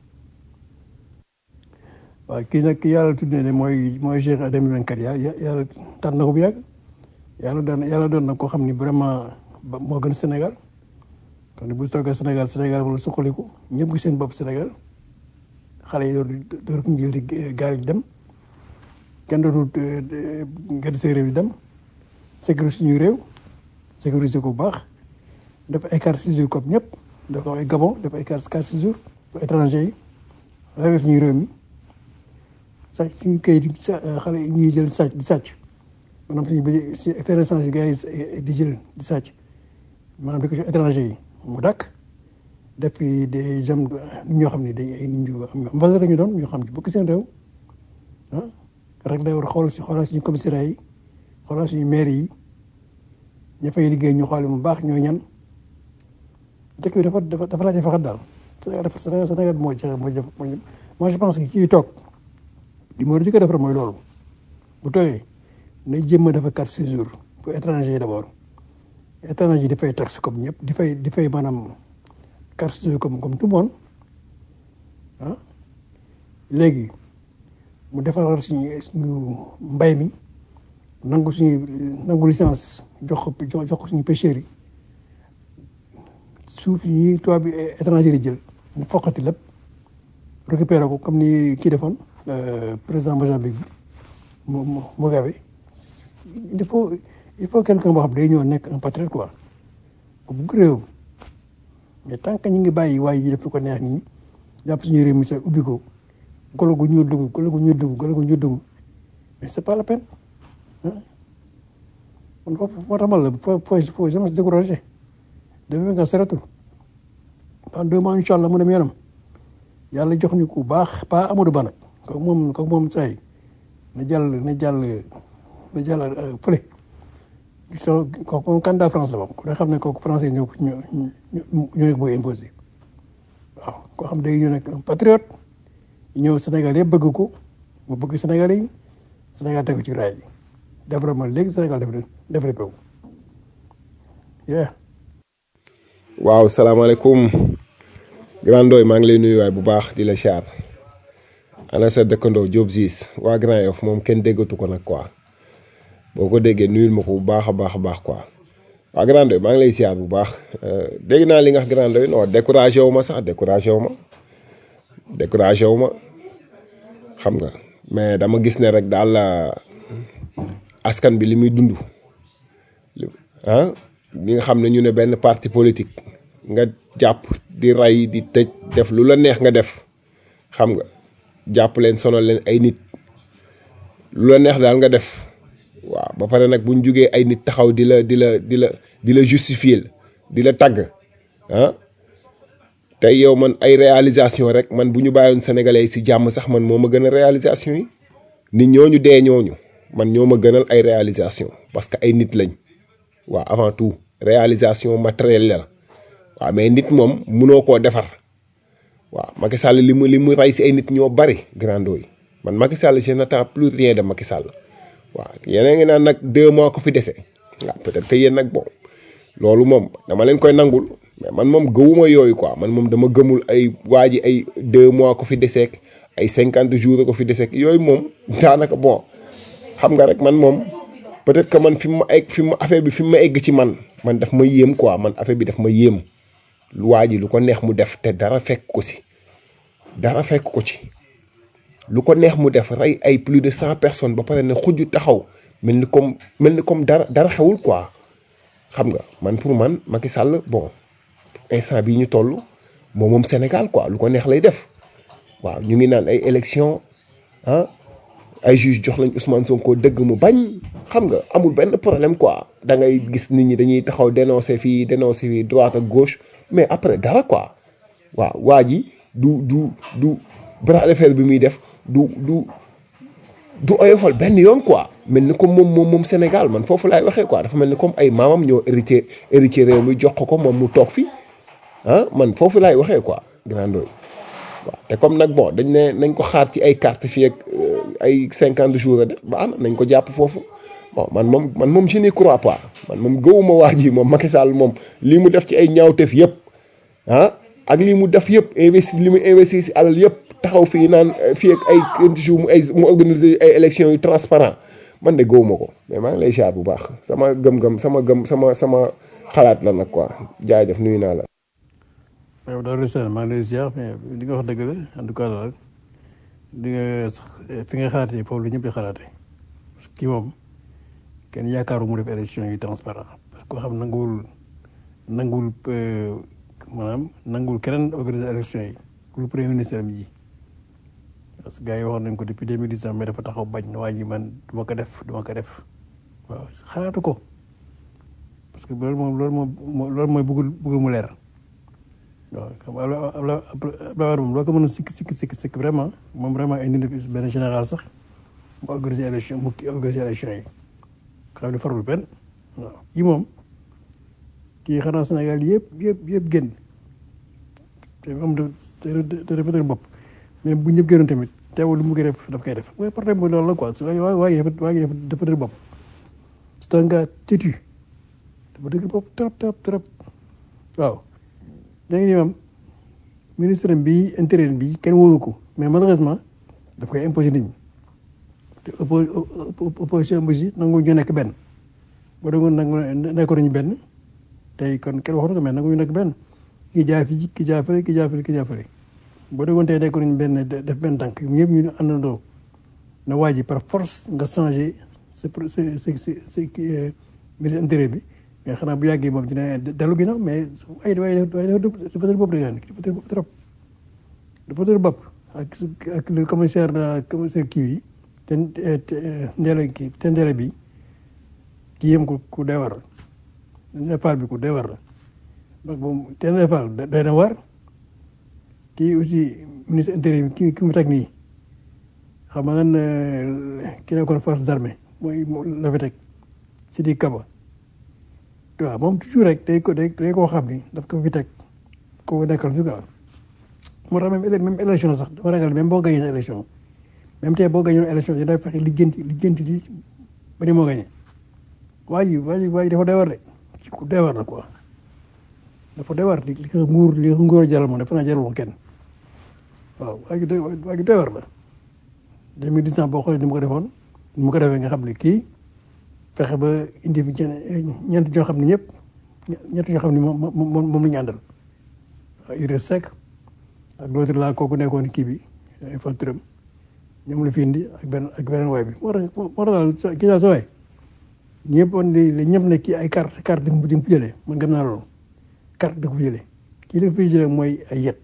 waaw kii nag yàlla tuddee ne mooy mooy Cheikh deux mille vingt-quatre yàlla yàlla tànn na ko bu yàgg yàlla doon yàlla doon na koo xam ni vraiment moo gën Sénégal kon bu toogee Sénégal Sénégal wala suqaliku ñëpp gis seen bopp Sénégal xale yi door door ko jël ci gaal yi dem kenn dootul gën see réew yi dem sécurité suñu réew sécurité ko bu baax dafa ay carte séjour comme ñëpp dafa ay Gabon dafa ay carte carte séjour pour étranger yi réew suñu réew mi sàcc suñu kayit yi xale yi ñuy jël sàcc di sàcc maanaam suñu bi si intéressant yi gars yi di jël di sàcc maanaam di ko ci étranger yi mu dakk def fi des jeunes ñoo xam ne dañ ay nit ñu am valeur la ñu doon ñoo xam ne bokk seen réew ah rek day war xool si xoolal suñu commissariat yi xoolal suñu maire yi ña fay liggéey ñu xool mu baax ñoo ñan dëkk bi dafa dafa dafa laaj a faxat daal Sénégal dafa Sénégal Sénégal moo jeex moo jeex moi je pense que kii toog li moo di ko defar mooy loolu bu tooyee na jéem a dafa carte séjour pour étranger yi d'abord étranger yi dafay taxe comme ñëpp di fay di fay maanaam carte séjour comme comme tout le monde ah léegi mu defar suñu suñu mbay mi nangu suñu nangu licence jox ko jox ko suñu pêcheurs yi suuf yi tubaab bi étranger yi jël ñu foqati lépp récupéré ko comme ni kii defoon président Mozambique bi mu mu Mugabe il faut il faut quelqu'un boo xam day ñëw nekk un patriote quoi ku bugg réew mais tant que ñu ngi bàyyi waaye yi def lu ko neex nii jàpp suñu réew mi sax ubbi ko golo gu ñuul dugg golo gu ñuul dugg golo gu ñuul dugg mais c'est pas la peine ah man foofu moo tax ma la foo foo foo jamais se décourager demee nga saratul dans deux mois incha allah mu dem yoonam yàlla jox ñu ku baax pas Amadou Ba nag kooku moom kooku moom say na jàll na jàll na jàll fële so kooku moom candidat France la moom ku ne xam ne kooku français ñoo ñoo ñoo ñoo bëgg imposé waaw koo xam day ñëw nekk un patriote ñëw Sénégal yëpp bëgg ko mu bëgg Sénégal yi Sénégal tegu ci raay bi développement léegi Sénégal def développé wu yeah. waaw salaamaaleykum Grand Ndoye maa ngi lay nuyu waay bu baax di la char ana sa dëkkandoo Diop Ziz waa Grand Yoff moom kenn déggatu ko nag quoi boo ko déggee nuyul ma ko bu baax a baax a baax quoi waa Grand Ndoye maa ngi lay siyaar bu baax dégg naa li nga wax Grand Ndoye non découragé wu ma sax découragé wu ma découragé wu ma xam nga mais dama gis ne rek daal askan bi li muy dund ah li nga xam ne ñu ne benn parti politique nga jàpp di rey di tëj def lu la neex nga def xam nga jàpp leen sonal leen ay nit lu la neex daal nga def waaw ba pare nag buñ jugee ay nit taxaw di la di la di la di la justifier di la tagg ah tey yow man ay réalisation rek man bu ñu bàyyoon sénégalais yi si jàmm sax man moo ma gën a réalisation yi nit ñooñu dee ñooñu man ñoo ma gënal ay réalisation parce que ay nit lañ waaw avant tout réalisation matérielle la waaw mais nit moom munoo koo defar waaw Macky Sall li mu li mu rey si ay nit ñoo bari Grand Ndoye man Macky Sall je n'attends plus rien de Macky Sall waaw yeneen ngi naan nag deux mois ko fi dese waaw peut-être que yéen nag bon loolu moom dama leen koy nangul mais man moom gëwuma yooyu quoi man moom dama gëmul ay waa ji ay deux mois ko fi deseek ay cinquante jours ko fi deseek yooyu moom daanaka bon xam nga rek man moom peut-être que man fi mu ma egg fi mu affaire bi fi mu ma egg ci man man daf ma yéem quoi man affaire bi daf ma yéem lu waa ji lu ko neex mu def te dara fekk ko ci dara fekk ko ci lu ko neex mu def rey ay plus de cent personnes ba pare ne xujju taxaw mel ni comme mel ni comme dara dara xewul quoi xam nga man pour man Macky Sall bon instant bii ñu toll moom moom Sénégal quoi lu ko neex lay def waaw ñu ngi naan ay élection ah ay juge jox lañ Ousmane Sonko dëgg mu bañ xam nga amul benn problème quoi da ngay gis nit ñi dañuy taxaw dénoncer fii dénoncer fii droite ak gauche mais après dara quoi waaw waa ji du du du bras de fer bi muy def du du du oyofal benn yoon quoi mel ni comme moom moom moom Sénégal man foofu laay waxee quoi dafa mel ni comme ay maamam ñoo hérité hérité réew mi jox ko ko moom mu toog fi ah man foofu laay waxee quoi Grand Ndoye waaw te comme nag bon dañ ne nañ ko xaar ci ay carte fii ak ay cinquante jours a def baax na nañ ko jàpp foofu bon man moom man moom je n'y crois pas man moom gëwuma waa ji moom Macky Sall moom lii mu def ci ay ñaawteef yëpp ah ak lii mu def yëpp investi li mu investir si alal yëpp taxaw fii naan fii ak ay quinze jours mu ay mu organiser ay élections yu transparent man de gëwuma ko mais maa ngi lay ziar bu baax sama gëm-gëm sama gëm sama sama xalaat la nag quoi jaajëf nuyu naa la. waaw daal di maa ngi lay ziar mais li nga wax dëgg la en tout cas daal di nga sax fi nga xalaatee foofu la ñëpp di xalaatee parce que kii moom kenn yaakaaru mu def élection yi transparent parce que koo xam nanguwul nanguwul maanaam nanguwul keneen organiser élection yi pour premier ministre am yi parce que gars yi waxoon nañ ko depuis deux mille dix-neuf mais dafa taxaw bañ waa ji man du ma ko def du ma ko def waaw xalaatu ko parce que loolu moom loolu moom loolu mooy bëggul bëggul mu leer. waaw xam nga Abdoulaye Wade moom loo ko mën a sikk sikk sikk sikk vraiment moom vraiment indi na benn général sax mu organiser élection mu organiser élection yi xam ne farul benn waaw yi moom kii xanaa Sénégal yëpp yëpp yëpp génn te am te te dafa bopp mais bu ñëpp génnoon tamit teewul lu mu koy def daf koy def waaye problème bi loolu la quoi su waaye waaye dafa waaye dafa dëgër bopp c'est un gars têtu dafa dëgër bopp trop trop trop waaw. léegi nii moom ministre bi intérieur bi kenn wóolu ko mais malheureusement daf koy imposer nit ñi te opposition bi si nangu ñu nekk benn boo doon nangu nekkoon nañu benn tey kon kenn waxatu ko mais nangu ñu nekk benn ki jaay fii ki jaay fële ki jaay fële ki jaay fële boo doon tey nekkoon nañu benn def benn tànk ñëpp ñu àndandoo na waa ji par force nga changé sa sa sa sa ministre intérieur bi. mais xanaa bu yàggee moom dina dellu ginnaaw mais waaye waaye waaye dafa dër bopp dafa dër bopp trop dafa dër bopp ak ak le commissaire commissaire kii bi te ndeela kii te ndeela bi kii yëm ku ku doy war la Nefal bi ku doy war la donc moom te Nefal doy na war kii aussi ministre intérieur ki ki mu teg nii xam nga nan ki nekkoon forces armées mooy la fa teg Sidi Kaba waaw moom toujours rek day ko day day koo xam ni daf ko fi teg ko nekkal fi quoi moo tax même même élection sax dama ragal même boo gagné élection même tey boo gagné élection dina fexe liggéenti liggéenti di ba ni moo gagné waa ji waa ji waa ji dafa doy war de ku doy war la quoi dafa doy war li ko nguur li ko nguur jaral moom dafa naa jaral kenn waaw waa ji doy waa ji doy war la deux mille dix ans boo xoolee ni mu ko defoon ni mu ko defee nga xam ne kii fexe ba indi fi ñeent ñoo xam ne ñëpp ñeent ñoo xam ne moom moom moom la ñu àndal Idriss Seck ak l'autre là kooku nekkoon kii bi Falturam ñoom la fi indi ak benn ak beneen waay bi moo tax moo tax daal kii daal sa waay ñëpp on li ñëpp ne kii ay carte carte di nga fi jëlee man gëm naa loolu carte di nga fi jëlee kii li nga fi jëlee mooy ay yet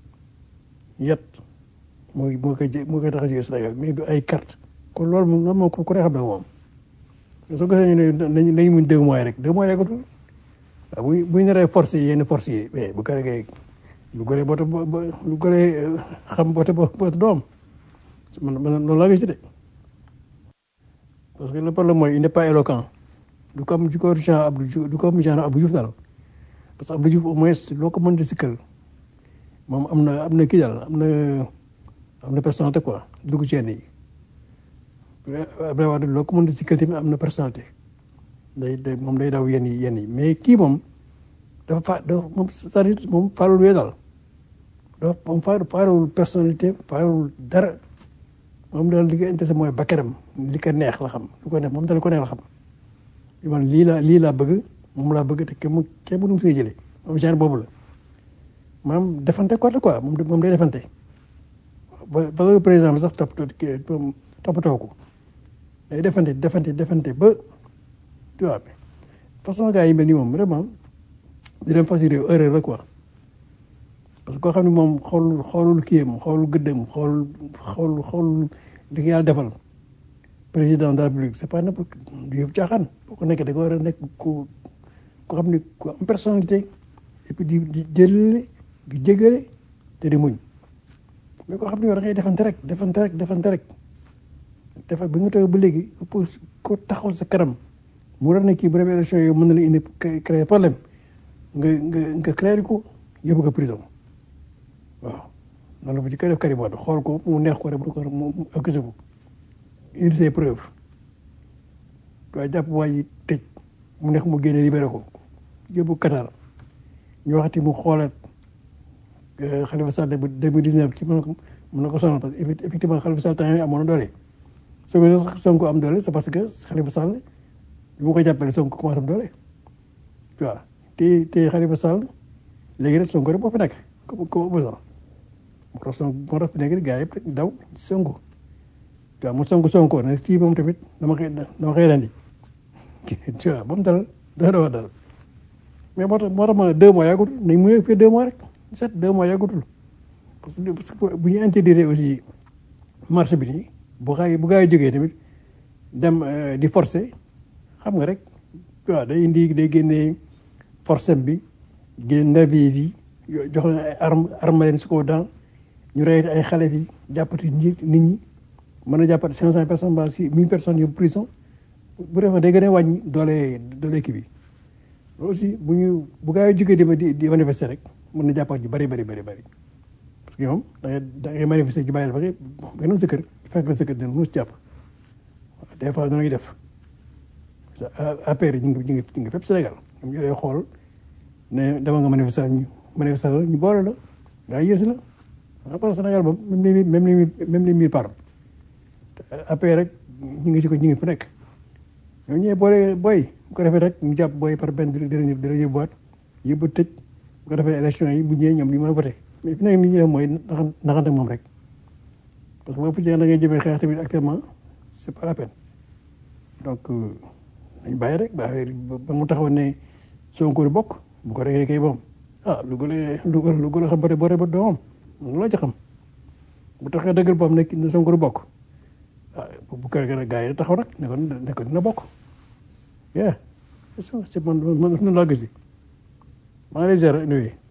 yet mooy moo koy moo koy tax a jógee Sénégal mais du ay carte kon loolu moom loolu moom ku ne xam na moom soo ko defee ñu ne nañu mun deux mois rek deux mois yàggatul waaw bu bu ñu naree force yi yenn force yi mais bu ko defee lu gëlee boote ba lu gëlee xam boote boote doom man man loolu laa gis de parce que le problème mooy il n'est pas éloquent du comme du ko genre Abdou Diouf du comme genre Abdou Diouf daal parce que Abdou Diouf au moins loo ko mën di sikkal moom am na am na kii daal am na am na personnalité quoi dugg ci yenn yi. Abdoulaye Wade loo ko mën di sikkal tamit am na personnalité day day moom day daw yenn yi yenn yi mais kii moom dafa fa dafa moom c'est-à-dire moom faalul wee daal dafa moom fa faalul personnalité faalul dara moom daal li ko intéressé mooy bakkanam li ko neex la xam lu ko neex moom daal li ko neex la xam man lii laa lii laa bëgg moom laa bëgg te kenn mu kenn mënu mu fee jëlee moom genre boobu la maanaam defante quoi quoi moom moom day defante ba ba président bi sax toppatoo kii toppatoo ko day defante defante defante ba tu vois façon gars yi mel ni moom vraiment di leen faciliter erreur la quoi parce que koo xam ne moom xool xoolul kii am xoolul gëddam xool xool xool li ko yàlla defal président de la République c'est pas n'importe du yëpp caaxaan boo ko nekkee da nga war a nekk ku ko xam ne ku am personnalité et puis di di jëlale di jégale te di muñ mais koo xam ne yow da ngay defante rek defante rek defante rek defa bi nga toog ba léegi pour ko taxawal sa kanam mu war ne kii bu demee élection yow mën na la indi créer problème nga nga nga créer ko yóbbu ko prison waaw noonu la bu ci koy def Karim Wade xool ko mu neex ko rek bu ko mu accusé ko indi ses preuves waaye jàpp waa ji tëj mu neex mu génne libéré ko yóbbu Qatar ñu waxati mu xoolaat Khalifa Sall bu deux mille dix-neuf ci mën na ko mën na ko sonal parce que effectivement Khalifa Sall temps yii amoon na doole Sonko Sonko am doole c'est parce que Khalifa Sall bi mu ko jàppale Sonko commencé am doole tu vois te te Khalifa Sall léegi nag Sonko rek moo fi nekk comme comme opposant moo tax Sonko moo tax fi nekk gars yëpp daw Sonko tu vois mu Sonko Sonko ne kii moom tamit dama koy dama koy rendi tu vois ba mu dal dara dara dal mais moo tax moo tax ma deux mois yàggutul nañ mu fi deux mois rek sept deux mois yàggutul parce que parce que bu ñu interdire aussi marché bi nii bu xaay bu gaa yi jógee tamit dem di forcer xam nga rek waaw day indi day génnee force bi génne nervi yi jox leen ay arme arme leen su ko daan ñu rey ay xale bi jàppati nit ñi mën a jàppati cinq cent personnes ba si mille personnes yóbbu prison bu defee day gën a wàññi doole doole kii bi loolu aussi bu ñu bu gaa yi jógee di di manifester rek mën na jàppaat ji bëri bëri bëri bëri parce que ñoom da ngay da ngay manifester ci bàyyi la ba nga nga dem sa kër fekk la sa kër dina mën si jàpp des fois dañuy def A P R ñu ngi ñu ngi ñu ngi fépp Sénégal ñoom ñoo lay xool ne dama nga manifester ñu manifester ñu boole la gaa yées la ah parce que Sénégal moom même les même les même les mille par A P R rek ñu ngi si ko ñu ngi fu nekk ñoom ñooy boole booy bu ko defee rek ñu jàpp booy par benn dina dina dina yóbbuwaat yóbbu tëj bu ko defee élection yi bu ñëwee ñoom ñu mën a voté mais fi nekk li ñuy def mooy naxante moom rek parce que boo fi da ngay jëmee xeex tamit actuellement c'est pas la peine donc nañ bàyyi rek ba ba mu taxaw ne Sonko du bokk bu ko defee kay moom ah lu gën a lu gën lu gën a xam bëri bëri ba doomam loo ci xam bu taxee dëggal boom ne Sonko du bokk ah bu ko defee gars yi taxaw nag ne ko ne ko dina bokk yeah c'est man man man laa gis maa ngi lay gérer nuyu